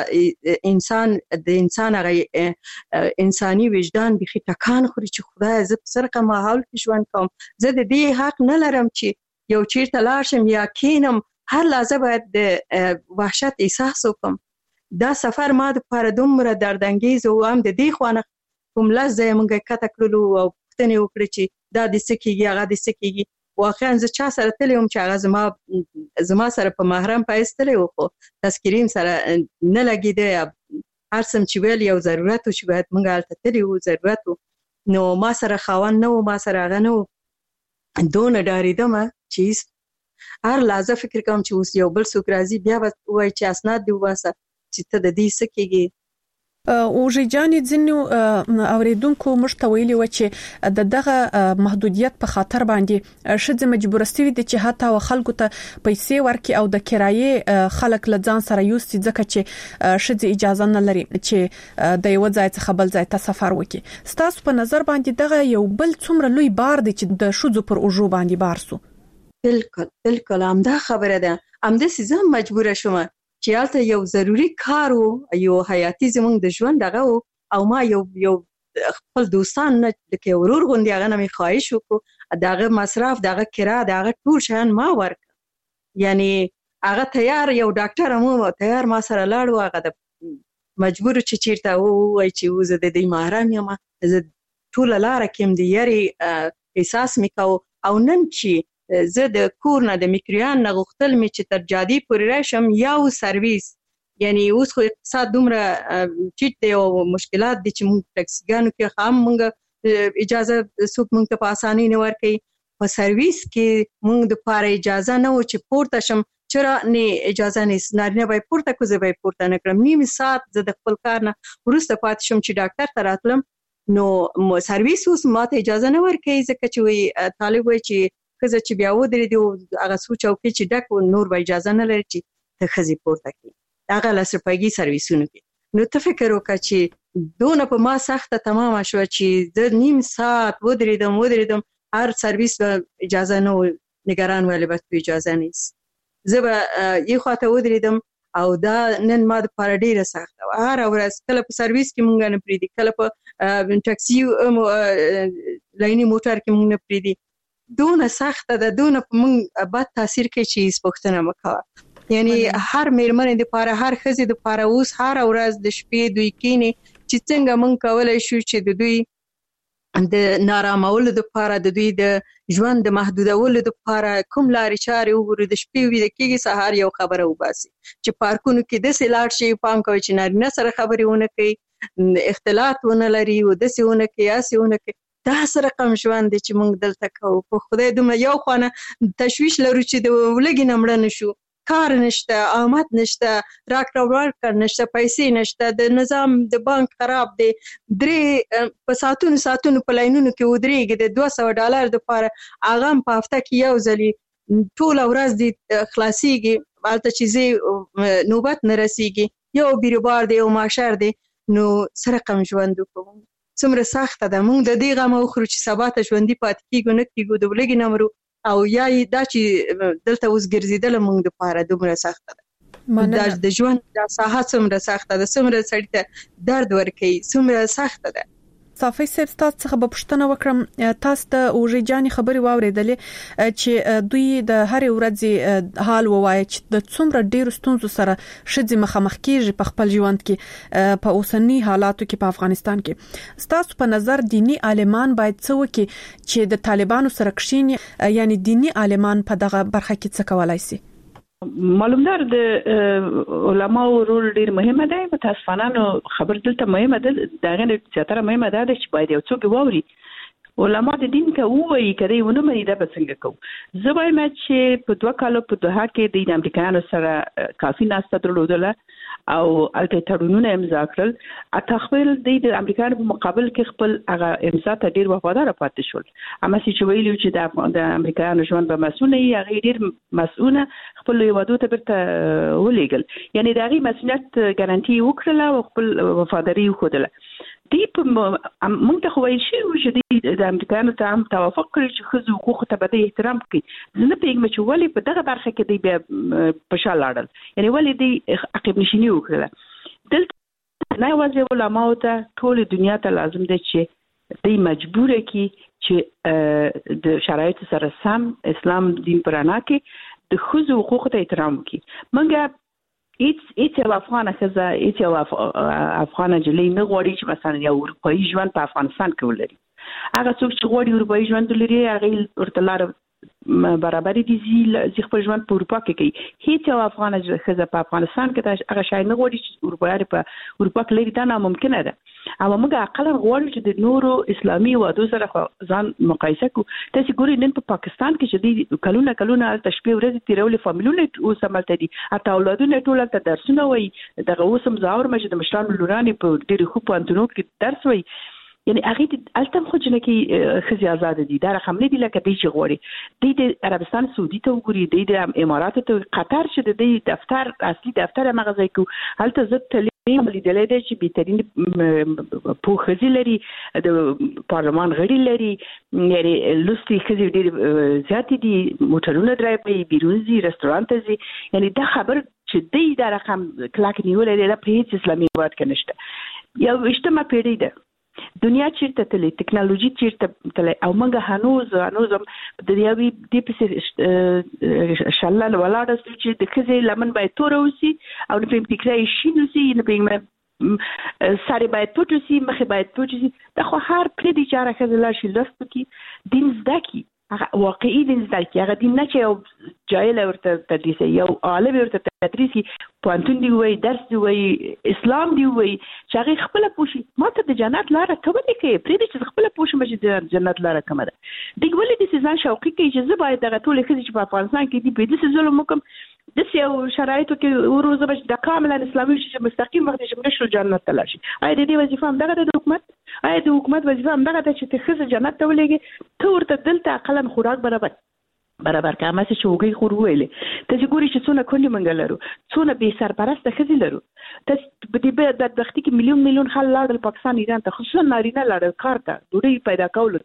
د انسان هغه انساني وجدان بیخي ټکان خوري چې خدای زه په سرقه ماحول کې ژوند کوم، زه د دې حق نه لرم چې یو چیرته لاړ شم یا کینم، هر لحظه باید د وحشت احساس وکړم. دا سفر ما دپاره دومره دردانګیز و، هم د دې خوا نه کوم لس ځایه موږ یې کته کړلو او پوښتنې وکړې چې دا دې څه کېږي، هغه دې څه کېږي. واقعا زه چا سره تللی وم چې هغه زما سره په محرم پیسې تللی و، خو تذکیرې سره نه لګېده. هر څه چې ویل یو ضرورت و چې باید موږ هلته تللی وو، ضرورت و. نو ما سره خاوند نه و، ما سره هغه نه و. دونه ډارېدم چې هر لحظه فکر کوم چې اوس یو بل څوک راځي بیا به ووایي چې اسناد دې وباسه چې ته د دې څه کېږي. اوژې جانې ځینو اوریدونکو موږ ته ویلي و چې دغه محدودیت په خاطر باندې ښځې مجبوره سوي دي چې حتی خلکو ته پیسې ورکړي او د کرایې خلک له ځان سره یوسي، ځکه چې ښځې اجازه نه لري چې د یو ځای څخه بل ځای ته سفر وکړي. ستاسو په نظر باندې دغه یو بل څومره لوی بار دی چې د ښځو پر اوږو باندې بار سو؟ بالکل همدا خبره ده. همداسې زه هم مجبوره شوم چې هلته یو ضروري کار و، یو حیاتي زموږ د ژوند دغه و، او ما یو خپل دوستان نه لکه ورور غوندې هغه نه مې خواهش وکړو دغه مصرف، دغه کرا، دغه ټول شیان ما ورکړه. یعنی هغه تیار، یو ډاکټر هم تیار ما سره لاړ و. هغه د مجبور چې چیرته ووایي چې زه د دې محرم یم، زه ټوله لاره کې هم د یاري احساس مې کوو. او نن چې زه د کور نه د میکریان نه غوښتل مې چې تر جادي پورې راشم یو سرویس. یعنی اوس خو اقتصاد دومره ټیټ دی او مشکلات دي چې موږ ټکسیګانو کې هم موږ اجازه څوک موږ ته په اسانۍ نه ورکوي. په سرویس کې موږ دپاره اجازه نه و چې پورته شم، چرا نه اجازه نه، نارینه به یې پورته کړو، زه به یې پورته نه کړم. نیم ساعت زه د خپل کار نه وروسته پاتې شم چې ډاکټر ته راتلم. نو سرویس اوس ما ته اجازه نه ورکوي، ځکه چې طالب وایي چې ښځه چې بیا ودرېدي او هغه څو چوکۍ چې ډک و، نور به اجازه نه لري چې ته ښځې پورته کړي هغه لاسرپایګي سرویسونو کې. نو ته فکر وکړه چې دونه په ما سخته تمامه شوه چې زه نیم ساعت ودرېدم هر سرویس به اجازه نه و نگران ولې به اجازه نیست. زه به یې خواته ودرېدم او دا نن ما دپاره ډېره سخته وه. هره ورځ کله په سرویس کې مونږ نه پرېږدي، کله په ټکسي لایني موټر کې مونږ نه پرېږدي. دونه سخته ده، دونه په مونږ بد تاثیر کوي چې هېڅ پوښتنه مه کوه. یعنی هر مېرمنې دپاره، هر ښځې دپاره اوس هره ورځ د شپې دوی کښېني چې څنګه مونږ کولی شو چې د دوی د نارامولو دپاره، د دوی د ژوند د محدودولو دپاره کوم لارې چارې وګورو. د شپې ویده کېږي، سهار یو خبره وباسي چې پارکونو کې داسې لاړ شي، پام کوئ چې نارینه سره خبرې ونه کوي، اختلاط ونه لري او داسې ونه کوي، هسې ونه کوي. دا څه رقم ژوند دی چې موږ دلته کوو؟ په خدای دومره یو خوا نه تشویش لرو چې د ولږې نه مړه نه شو، کار نشته، آمد نشته، راکړه ورکړه نشته، پیسې نشته، د نظام د بانک خراب دی، درې په ساعتونو په لاینونو کې ودرېږي د $200 دپاره، هغه هم په هفته کې یو ځلې ټوله ورځ دې خلاصېږي، هلته چې ځې نوبت نه رسېږي، یو بیروبار دی، یو ماشر دی. نو څه رقم ژوند وکړو؟ څومره سخته ده. موږ د دې غمه وخورو چې سبا ته ژوندي پاتې کېږو نه کېږو، د ولږې نه مرو، او یا دا چې دلته اوس ګرځېدله موږ دپاره دومره سخته ده. دا د ژوند دا ساحه څومره سخته ده، څومره سړي ته درد ورکوي، څومره سخته ده. صافی صاحب، تاسو څخه به پوښتنه وکړم، تاسو د اوژې جانې خبرې واورېدلې چې دوی د هرې ورځې حال ووایي چې د څومره ډېرو ستونزو سره ښځې مخامخ کېږي په خپل ژوند کې په اوسني حالاتو کې په افغانستان کې. ستاسو په نظر دینی عالمان باید څه وکړي چې د طالبانو سره کښیني؟ یعنی دینی عالمان په دغه برخه کې څه کولای شي؟ معلومدار د علماو رول ډیر مهمه دی. متاسفانه نو خبر دلته مهمه ده، دغه نه زیاتره مهمه ده چې باید یو څوک واوري. علما د دین ته وایي کړي ونه مې دا به څنګه کوو. زه وایم چې په 2 کالو په دوحه کې د امریکایانو سره کافي ناسته درلودله او الته تړونونه امضا کړل. اته خپل د امریکایانو په مقابل کې خپل هغه امضا ته ډیر وفادار پاتې شول. اما چې ویلو چې د امریکایانو ژوند به مسؤل نه هغه ډیر مسؤله خپل یوادو ته برته ولېګل، یعنی د هغه مسؤلیت ګارانټي وکړه او خپل وفاداری وښودله. دی په موږ ته خو وایي چې د امریکایانو ته هم توافق کړی چې ښځو حقوقو ته به د احترام کوي. زه نه پوهېږم چې ولې په دغه برخه کې دی بیا په شا لاړل، یعنې ولې دی عقب نشیني وکړله. دلته نه یوازې علماو ته، ټولې دنیا ته لازم دی چې دی مجبوره کړي چې د شرایطو سره سم اسلام دین په رڼا کې د ښځو حقوقو ته احترام وکړي. موږ هیڅ یو افغانه ښځه، هیڅ یو افغانه نجلۍ نه غواړي چې مثلا یو اروپایي ژوند په افغانستان کې ولري. هغه څوک چې غواړي اروپایي ژوند ولري هغه ورته لاره برابرې دي چې خپل ژوند په اروپا کې کوي. هیڅ یو افغانه ښځه په افغانستان کې هغه شی نه غواړي چې اروپایان په اروپا کې لري. دا ناممکنه ده. او موږ عقلا غواړو چې د نورو اسلامي هیوادو سره ځان مقایسه کړو. تاسو ګورئ نن په پاکستان کې چې د کلونه هلته شپې ورځې تېرولې فامیلونه اوس هملته دي، حتی اولادونه ټول هلته درسونه وایي. دغه اوس هم زه اورم چې د مشرانو لورانې په ډېرو ښو پوهنتونونو کې درس وایي. یعنی هغه هلته هم خو جنکې ښځې ازاده دي. دا رقم نه دي لکه دی چې غواړي. دی د عربستان سعودي ته وګوري، دی د اماراتو ته، قطر چې د دی دفتر اصلي دفتر همغه ځای کې هلته زه لیدلی دی چې بهترین پوه ښځې لري، د پارلمان غړي لري، یعنې لوستې ښځې ډېرې زیاتې دي، موټرونه درایوي، بیرون ځي، رستورانت ته ځي. یعنې دا خبر چې دی دا رقم کلک نیولی دی، دا په هېڅ اسلامي هېواد کې نشته. 21مه پیړۍ ده، دنیا چیرته تللی، ټکنالوژي چیرته تللی، او موږ هنوز هم د یوې دې پسې شله ولاړه چې د ښځې لمن باید توره اوسي او نه پرې ټیکری یې شین اوسي، نه پرې سر باید پټ اوسي، مخې باید پټ اوسي. دا خو هر پرېږدي چې هره ښځه لاړ شي لوست وکړي، دین زده کړي، واقعي دین زده کړي. هغه دین نه چې یو جاهله ورته تدریس یو عالم ورته تدریس پوهنتون دی وایي، درس دی وایي، اسلام دی وایي، چې هغې خپله پوه شي ما ته د جنت لاره ته ولې کوې؟ پرېږدي چې خپله پوه شم چې د جنت لاره کومه ده. دوی ولې داسې ځان شوقي کوي چې زه باید دغه ټولې ښځې چې په افغانستان کې دي په داسې ظلم وکړم، داسې یو شرایطو کې وروزم چې د کاملا اسلامي شي چې مستقیم وخت چې موږ شو جنت ته لاړ شي. آیا د دې وظیفه همدغه ده د حکومت؟ آیا د حکومت وظیفه همدغه ده چې ته ښځه جنت ته ولېږې؟ ته ورته دلته اقلا خوراک برابر که هماسې چې هغوی خو وویلې. ته چې ګورې چې څونه کونډې موږ لرو، څونه بې سرپرسته ښځې لرو. ته په دې بدبختي کې میلیون خلک لاړل پاکستان ایران ته، خصوصا نارینه لاړل کار ته، ډوډۍ پیدا کولو ته.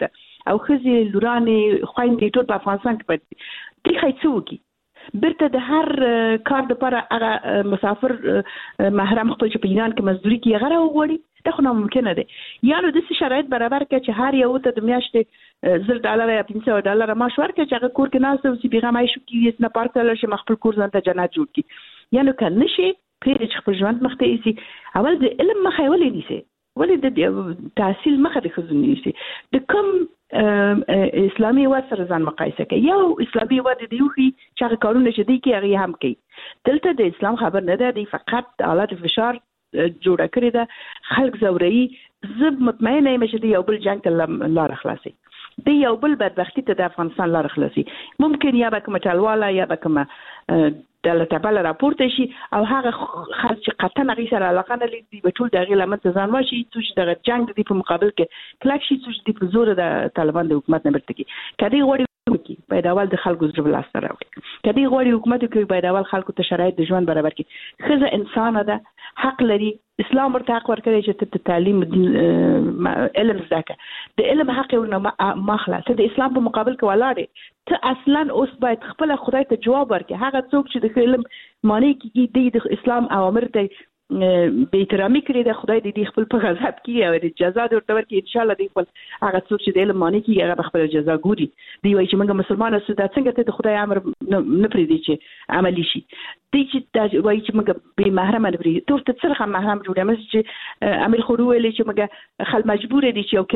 او خزي لورانې خويندې ټول په افغانستان کې پاتې دي خایڅوږي برته د هر کار لپاره هغه مسافر محرم خپل چې په ایران کې مزدوري کوي هغه وغوړي دا خو ناممکنه دی یا نو د شرایط برابر کړي چې هر یو ته د میاشتې $10 یا $500 معاش ورکړي چې هغه کور کې ناست او چې بیغمه شي کې نه پارکل شي خپل کور ځان ته جنت جوړ کړي یا نو کنه شي پرې چې خپل ژوند مخته ایسي اول د علم مخه ولې نیسي ولې د تحصیل مخه د خزو نیسي د کوم اسلامي واد سره ځان مقایسه کوي یو اسلامي واد دی یو چې هغه کارونه چې دی کې هغه هم کوي دلته د اسلام خبر نه ده دی فقط حالت فشار جوړه کړی ده خلک زوري زب مطمئنه یم چې دی یو بل جنگ ته لار خلاصي دی یو بل بدبختی ته د افغانستان لار خلاصي ممکن یا به کوم ټلواله یا به کوم د لټبل راپورته شي او هغه خلک چې قطن غي سره علاقه نه لري به ټول دغه لمن ته ځان واشي چې د جنگ د په مقابل کې کلک شي چې د زور د طالبان د حکومت نه برته کی کدی غوړي کی پیداوال د خلکو زړه بل سره راوړي کدی غوړي حکومت کې پیداوال خلکو ته شرایط د ژوند برابر کی خزه انسان ده حق لري اسلام ورته حق ورکړي چې ته تعلیم علم زده د علم حق ورنه ماخله ته د اسلام په مقابل کې ولاړې ته اصلا اوس باید خپل خدای ته جواب ورکړي هغه څوک چې د علم معنی کې د اسلام اوامر ته به احترامي کړی د خدای دې خپل په غضب کې او د جزا ورته ورکړي ان شاء الله دې خپل هغه څوک چې د علم معنی کې هغه خپل جزا ګوري دی وایي چې موږ مسلمانان سو دا څنګه ته د خدای امر نه پرې دی چې عملی شي دی چې وایي چې موږ به محرم نه پرې ټول ته څرخه محرم جوړه مې چې امیر خورو ویلي چې موږ خل مجبور دي چې یو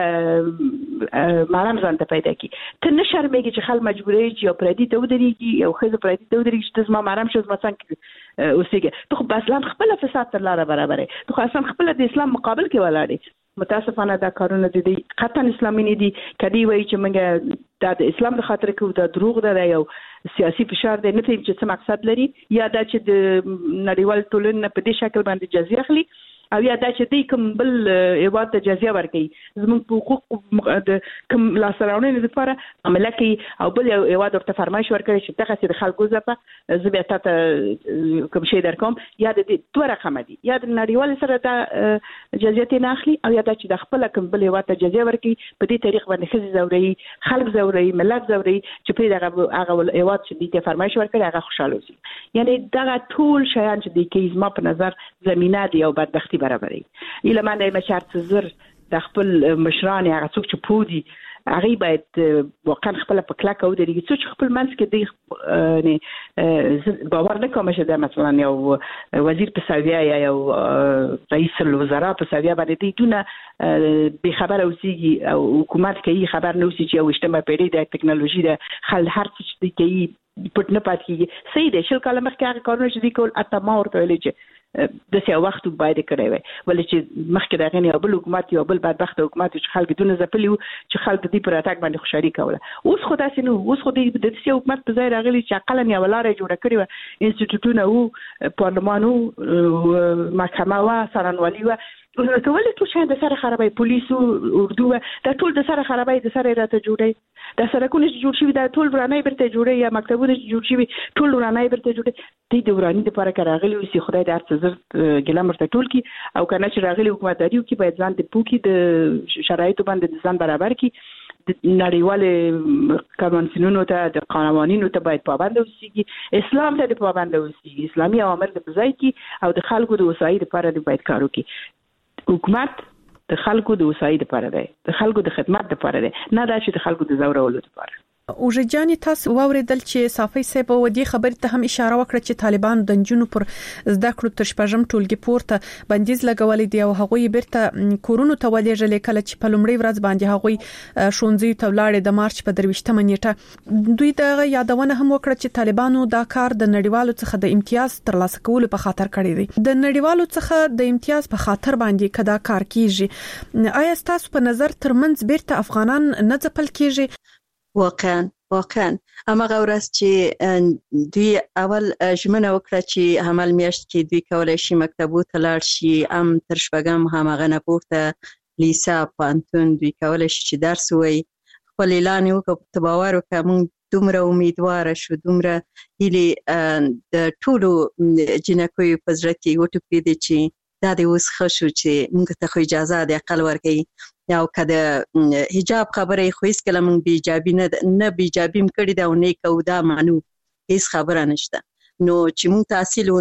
کرایي محرم ځان ته پیدا کی ته نه شرمېږي چې خل مجبورې چې یو پردي ته ودرېږي یو خزه پردي ته ودرېږي چې زما محرم شوز مثلا اوسېږي ته خو اسلام خپل فساد تر لاره برابرې ته خو اسلام خپل د اسلام مقابل کې ولاړې متاسفانه دا کارونه دي قطعا اسلامي نه دي کدی وایي چې موږ د اسلام د خاطر کې دا دروغ ده یو سیاسي فشار دی نه فهم چې څه مقصد لري یا دا چې د نړیوال ټولنې په دې شکل باندې جزیه اخلي او یا دا چې دې کوم بل ایواد ته جزیه ورکړي زموږ په حقوق د کوم لاسراونې لپاره عمله کوي او بل ایواد ورته فرمایش ورکړي چې دغه د خلکو ځپه زبېتا ته کوم شی درکوم یا د دوه رقم دي یا د نړیوال سره د جزیه نه اخلي او یا دا چې د خپل کوم بل ایواد ته جزیه ورکړي په دې طریق باندې خزي زوري خلک زوري ملت زوري چې په هغه ایواد چې دې ته فرمایش ورکړي هغه خوشاله وي یعنی دا ټول شیان چې د کیزما په نظر زمينه دی او بدبختی برابرې اله من مشرت زر د خپل مشران هغه څوک چې پودي هغه باید واقعا خپل په کلک او درې څوک خپل منځ کې دی نه باور نه کوم چې د مثلا یو وزیر په ساویا یا یو رئیس الوزرا په ساویا باندې دی دونه به خبر اوسېږي او حکومت کوي خبر نه اوسېږي چې وشته پیړۍ د ټکنالوژي د خل هر څه چې کوي پټ نه پاتېږي صحیح دی شل کاله مخکې هغه کارونه چې دی کول اته ما ورته ویل چې د څه وخت باید کړی وي ولې چې مخکې دا غنی بل حکومت یو بل بدبخت حکومت چې خلک دونه زپلی چې خلک د دې پر اتاک باندې خوشالي کوله اوس خو داسې نو اوس خو د دې حکومت په ځای راغلی چې عقلن یو لارې جوړه کړې و انسټیټیوټونه او پارلمان او محکمه و سرانوالي و ولې ټول شاید د سره خرابای پولیسو اردو دا ټول د سره خرابای د سره راته جوړي د سره کونه جوړ شي دا ټول ورانه برته جوړي یا مکتبونه جوړ شي ټول ورانه برته جوړي د ورانی د لپاره راغلی او سي خدای د هر څه زر ګلم ورته ټول کی او کنه چې راغلی حکومت دریو کی باید ځان ته پوکي د شرایطو باندې ځان برابر کی د نړیوال قوانینونو ته د قوانینو ته باید پابند اوسېږي اسلام ته پابند اوسېږي اسلامي اوامر د بځای کی او د خلکو د وسایل لپاره باید کار وکړي حکومت د خلکو د وسایل لپاره دی د خلکو د خدمت لپاره دی نه دا چې د خلکو د زورولو لپاره اوجه جاني تاسو واوریدل چې صافي صاحب و دې خبرې ته هم اشاره وکړه چې طالبان د جنونو پر زده کړو تر شپږم ټولګي پورته بندیز لګولې دی او هغه بیرته کورونو ته ولېږل کله چې په لومړي ورځ باندې هغه شونځي ته ولاړې د مارچ په 23 نیټه دوی د یادونه هم وکړه چې طالبانو دا کار د نړیوالو څخه د امتیاز ترلاسه کولو په خاطر کړی دی د نړیوالو څخه د امتیاز په خاطر باندې کدا کار کیږي آیا تاسو په نظر ترمنځ بیرته افغانان نه ځپل کیږي واقعا اما غورس چې دوی اول ژمنه وکړه چې عمل میاشت کې دوی کولای شي مکتبو ته لاړ شي تر شپږم همغه نه پورته لیسا پانتون دوی کولای شي چې درس وایي خپل اعلان وکړ ته باور وکړه موږ دومره امیدواره شو دومره هیله د ټولو جنکو په زړه کې وټوکېده چې دا د اوس خشو چې موږ ته خو اجازه د عقل ورکړي او کده حجاب خبره خو هیڅ کله مونږ بی ایجابي نه بی ایجابي کړی دا نه کو دا مانو هیڅ خبره نشته نو چې مونږ تحصیل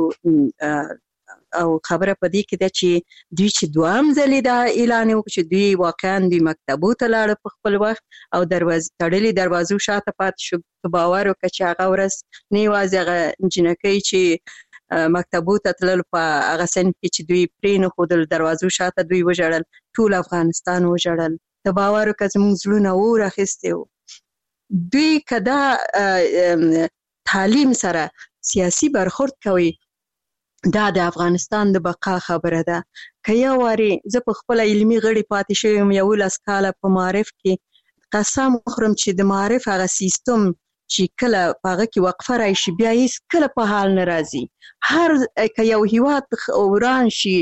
ونه او خبره پدې کې ده چې دوی چې دوام ځلې دا اعلان وکړ چې دوی واقعا دوی مکتبو ته لاړ په خپل وخت او تړلې دروازو شاته پاتې شو باور وکړه چې هغه ورځ نه یوازې هغه جنکۍ چې مکتبو ته تلل په هغه سن کې چې دوی پرې نه ښودل دروازو شاته دوی وژړل ټول افغانستان وژړل ته باور وکړه زموږ زړونه اور اخیستی و دوی که دا تعلیم سره سیاسي برخورد کوي دا د افغانستان د بقا خبره ده که یو واري زه په خپل علمي غړي پاتې شوم 11 کاله په معارف کې قسم خورم چې د معارف هغه سیستم چې کله هغه کې وقفه راشي بیا هیڅ کله په حال نه راځي هر که یو هیواد وران شي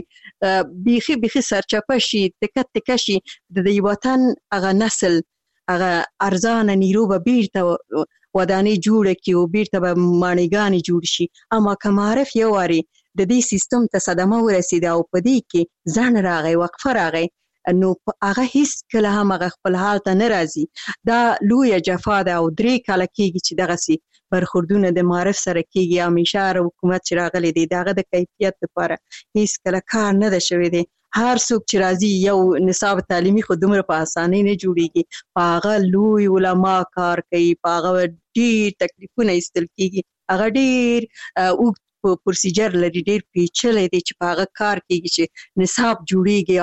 بیخي سرچپه شي تکه شي د وطن هغه نسل هغه ارزانه نیرو به بیرته ودانې جوړه کړي او بیرته به ماڼیګانې جوړ شي اما که معارف یو واري د دې سیستم ته صدمه ورسېده او په دې کې ځان راغی وقفه راغی نو هغه هیڅ کله هم هغه خپل حال ته نه راځي دا لویه جفا ده او 3 کاله کېږي چې دغسې برخوردونه د معارف سره کېږي همیشه هر حکومت چې راغلی دی د هغه د کیفیت لپاره هیڅ کله کار نه ده شوی دی هر څوک چې راځي یو نصاب تعلیمي خو دومره په اسانۍ نه جوړیږي په هغه لوی علما کار کوي په هغه ډېر تکلیفونه ایستل کېږي هغه ډېر اوږد پروسیجر لري ډېر پیچلی دی چې په هغه کار کېږي چې نصاب جوړیږي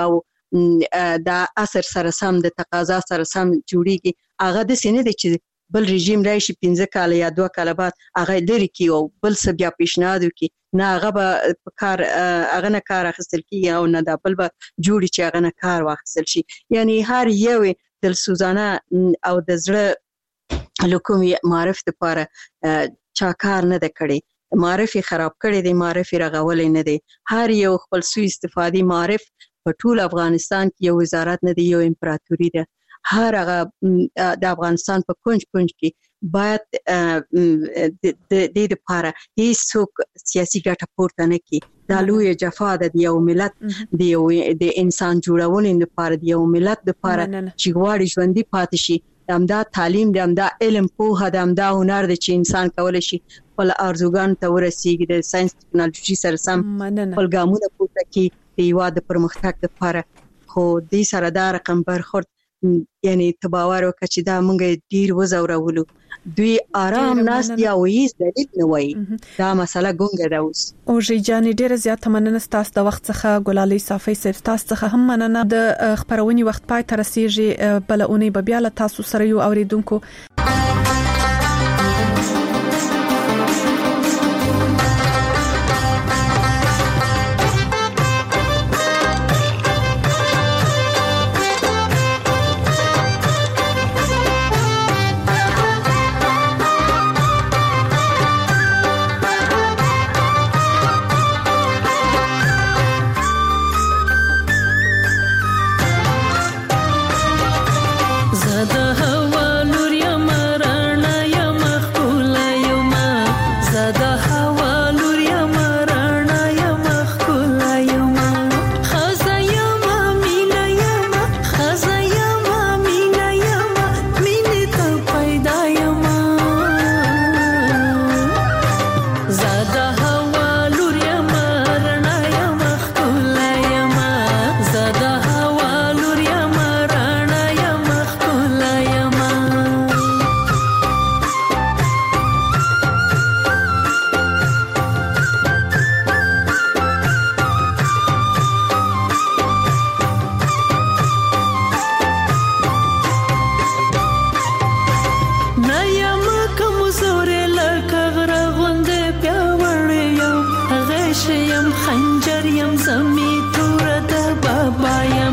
او د عصر سره سم د تقاضا سره سم جوړیږي هغه داسې نه دی چې بل رژیم راشي 15 کاله یا 2 کاله بعد هغه لرې کړي او بل څه بیا پیشنهاد وکړي نه هغه به په کار هغه نه کار اخیستل کېږي او نه دا بل به جوړي چې هغه نه کار واخیستل شي یعنی هر یو دلسوزانه او د زړه له کومې معرف دپاره چا کار نه ده کړی معرف یې خراب کړی دی معرف یې رغولی نه دی هر یو خپل سوء استفادي معرف په ټول افغانستان کې یو وزارت نه دی یو امپراتوري ده هر هغه د افغانستان په کونج کې باید د دې لپاره هیڅوک سیاسي ګټه پورته نه کړي دا لویه جفا ده د یو ملت د انسان جوړونې لپاره د یو ملت لپاره چې غواړي ژوندي پاتې شي همدا تعلیم دی همدا علم پوهه ده همدا هنر دی چې انسان کولی شي خپل ارزوګانو ته ورسیږي د ساینس ټکنالوژي سره سم خپل ګامونه پورته کړي د هیواد د پرمختګ لپاره خو دې سره دا رقم برخورد یعنی ته باور وکړه چې دا موږ ډېر وځورولو دوی آرام ناست یا هیڅ دلیل نه وایي دا مسله ګونګه ده اوس اوژې جانې ډېره زیاته مننه ستاسو د وخت څخه ګلالۍ صافۍ صاحب ستاسو څخه هم مننه د خپرونې وخت پای ته رسیږي بله اونۍ به بیا له تاسو سره یو اوریدونکو خنجر یم زمي تور د بابا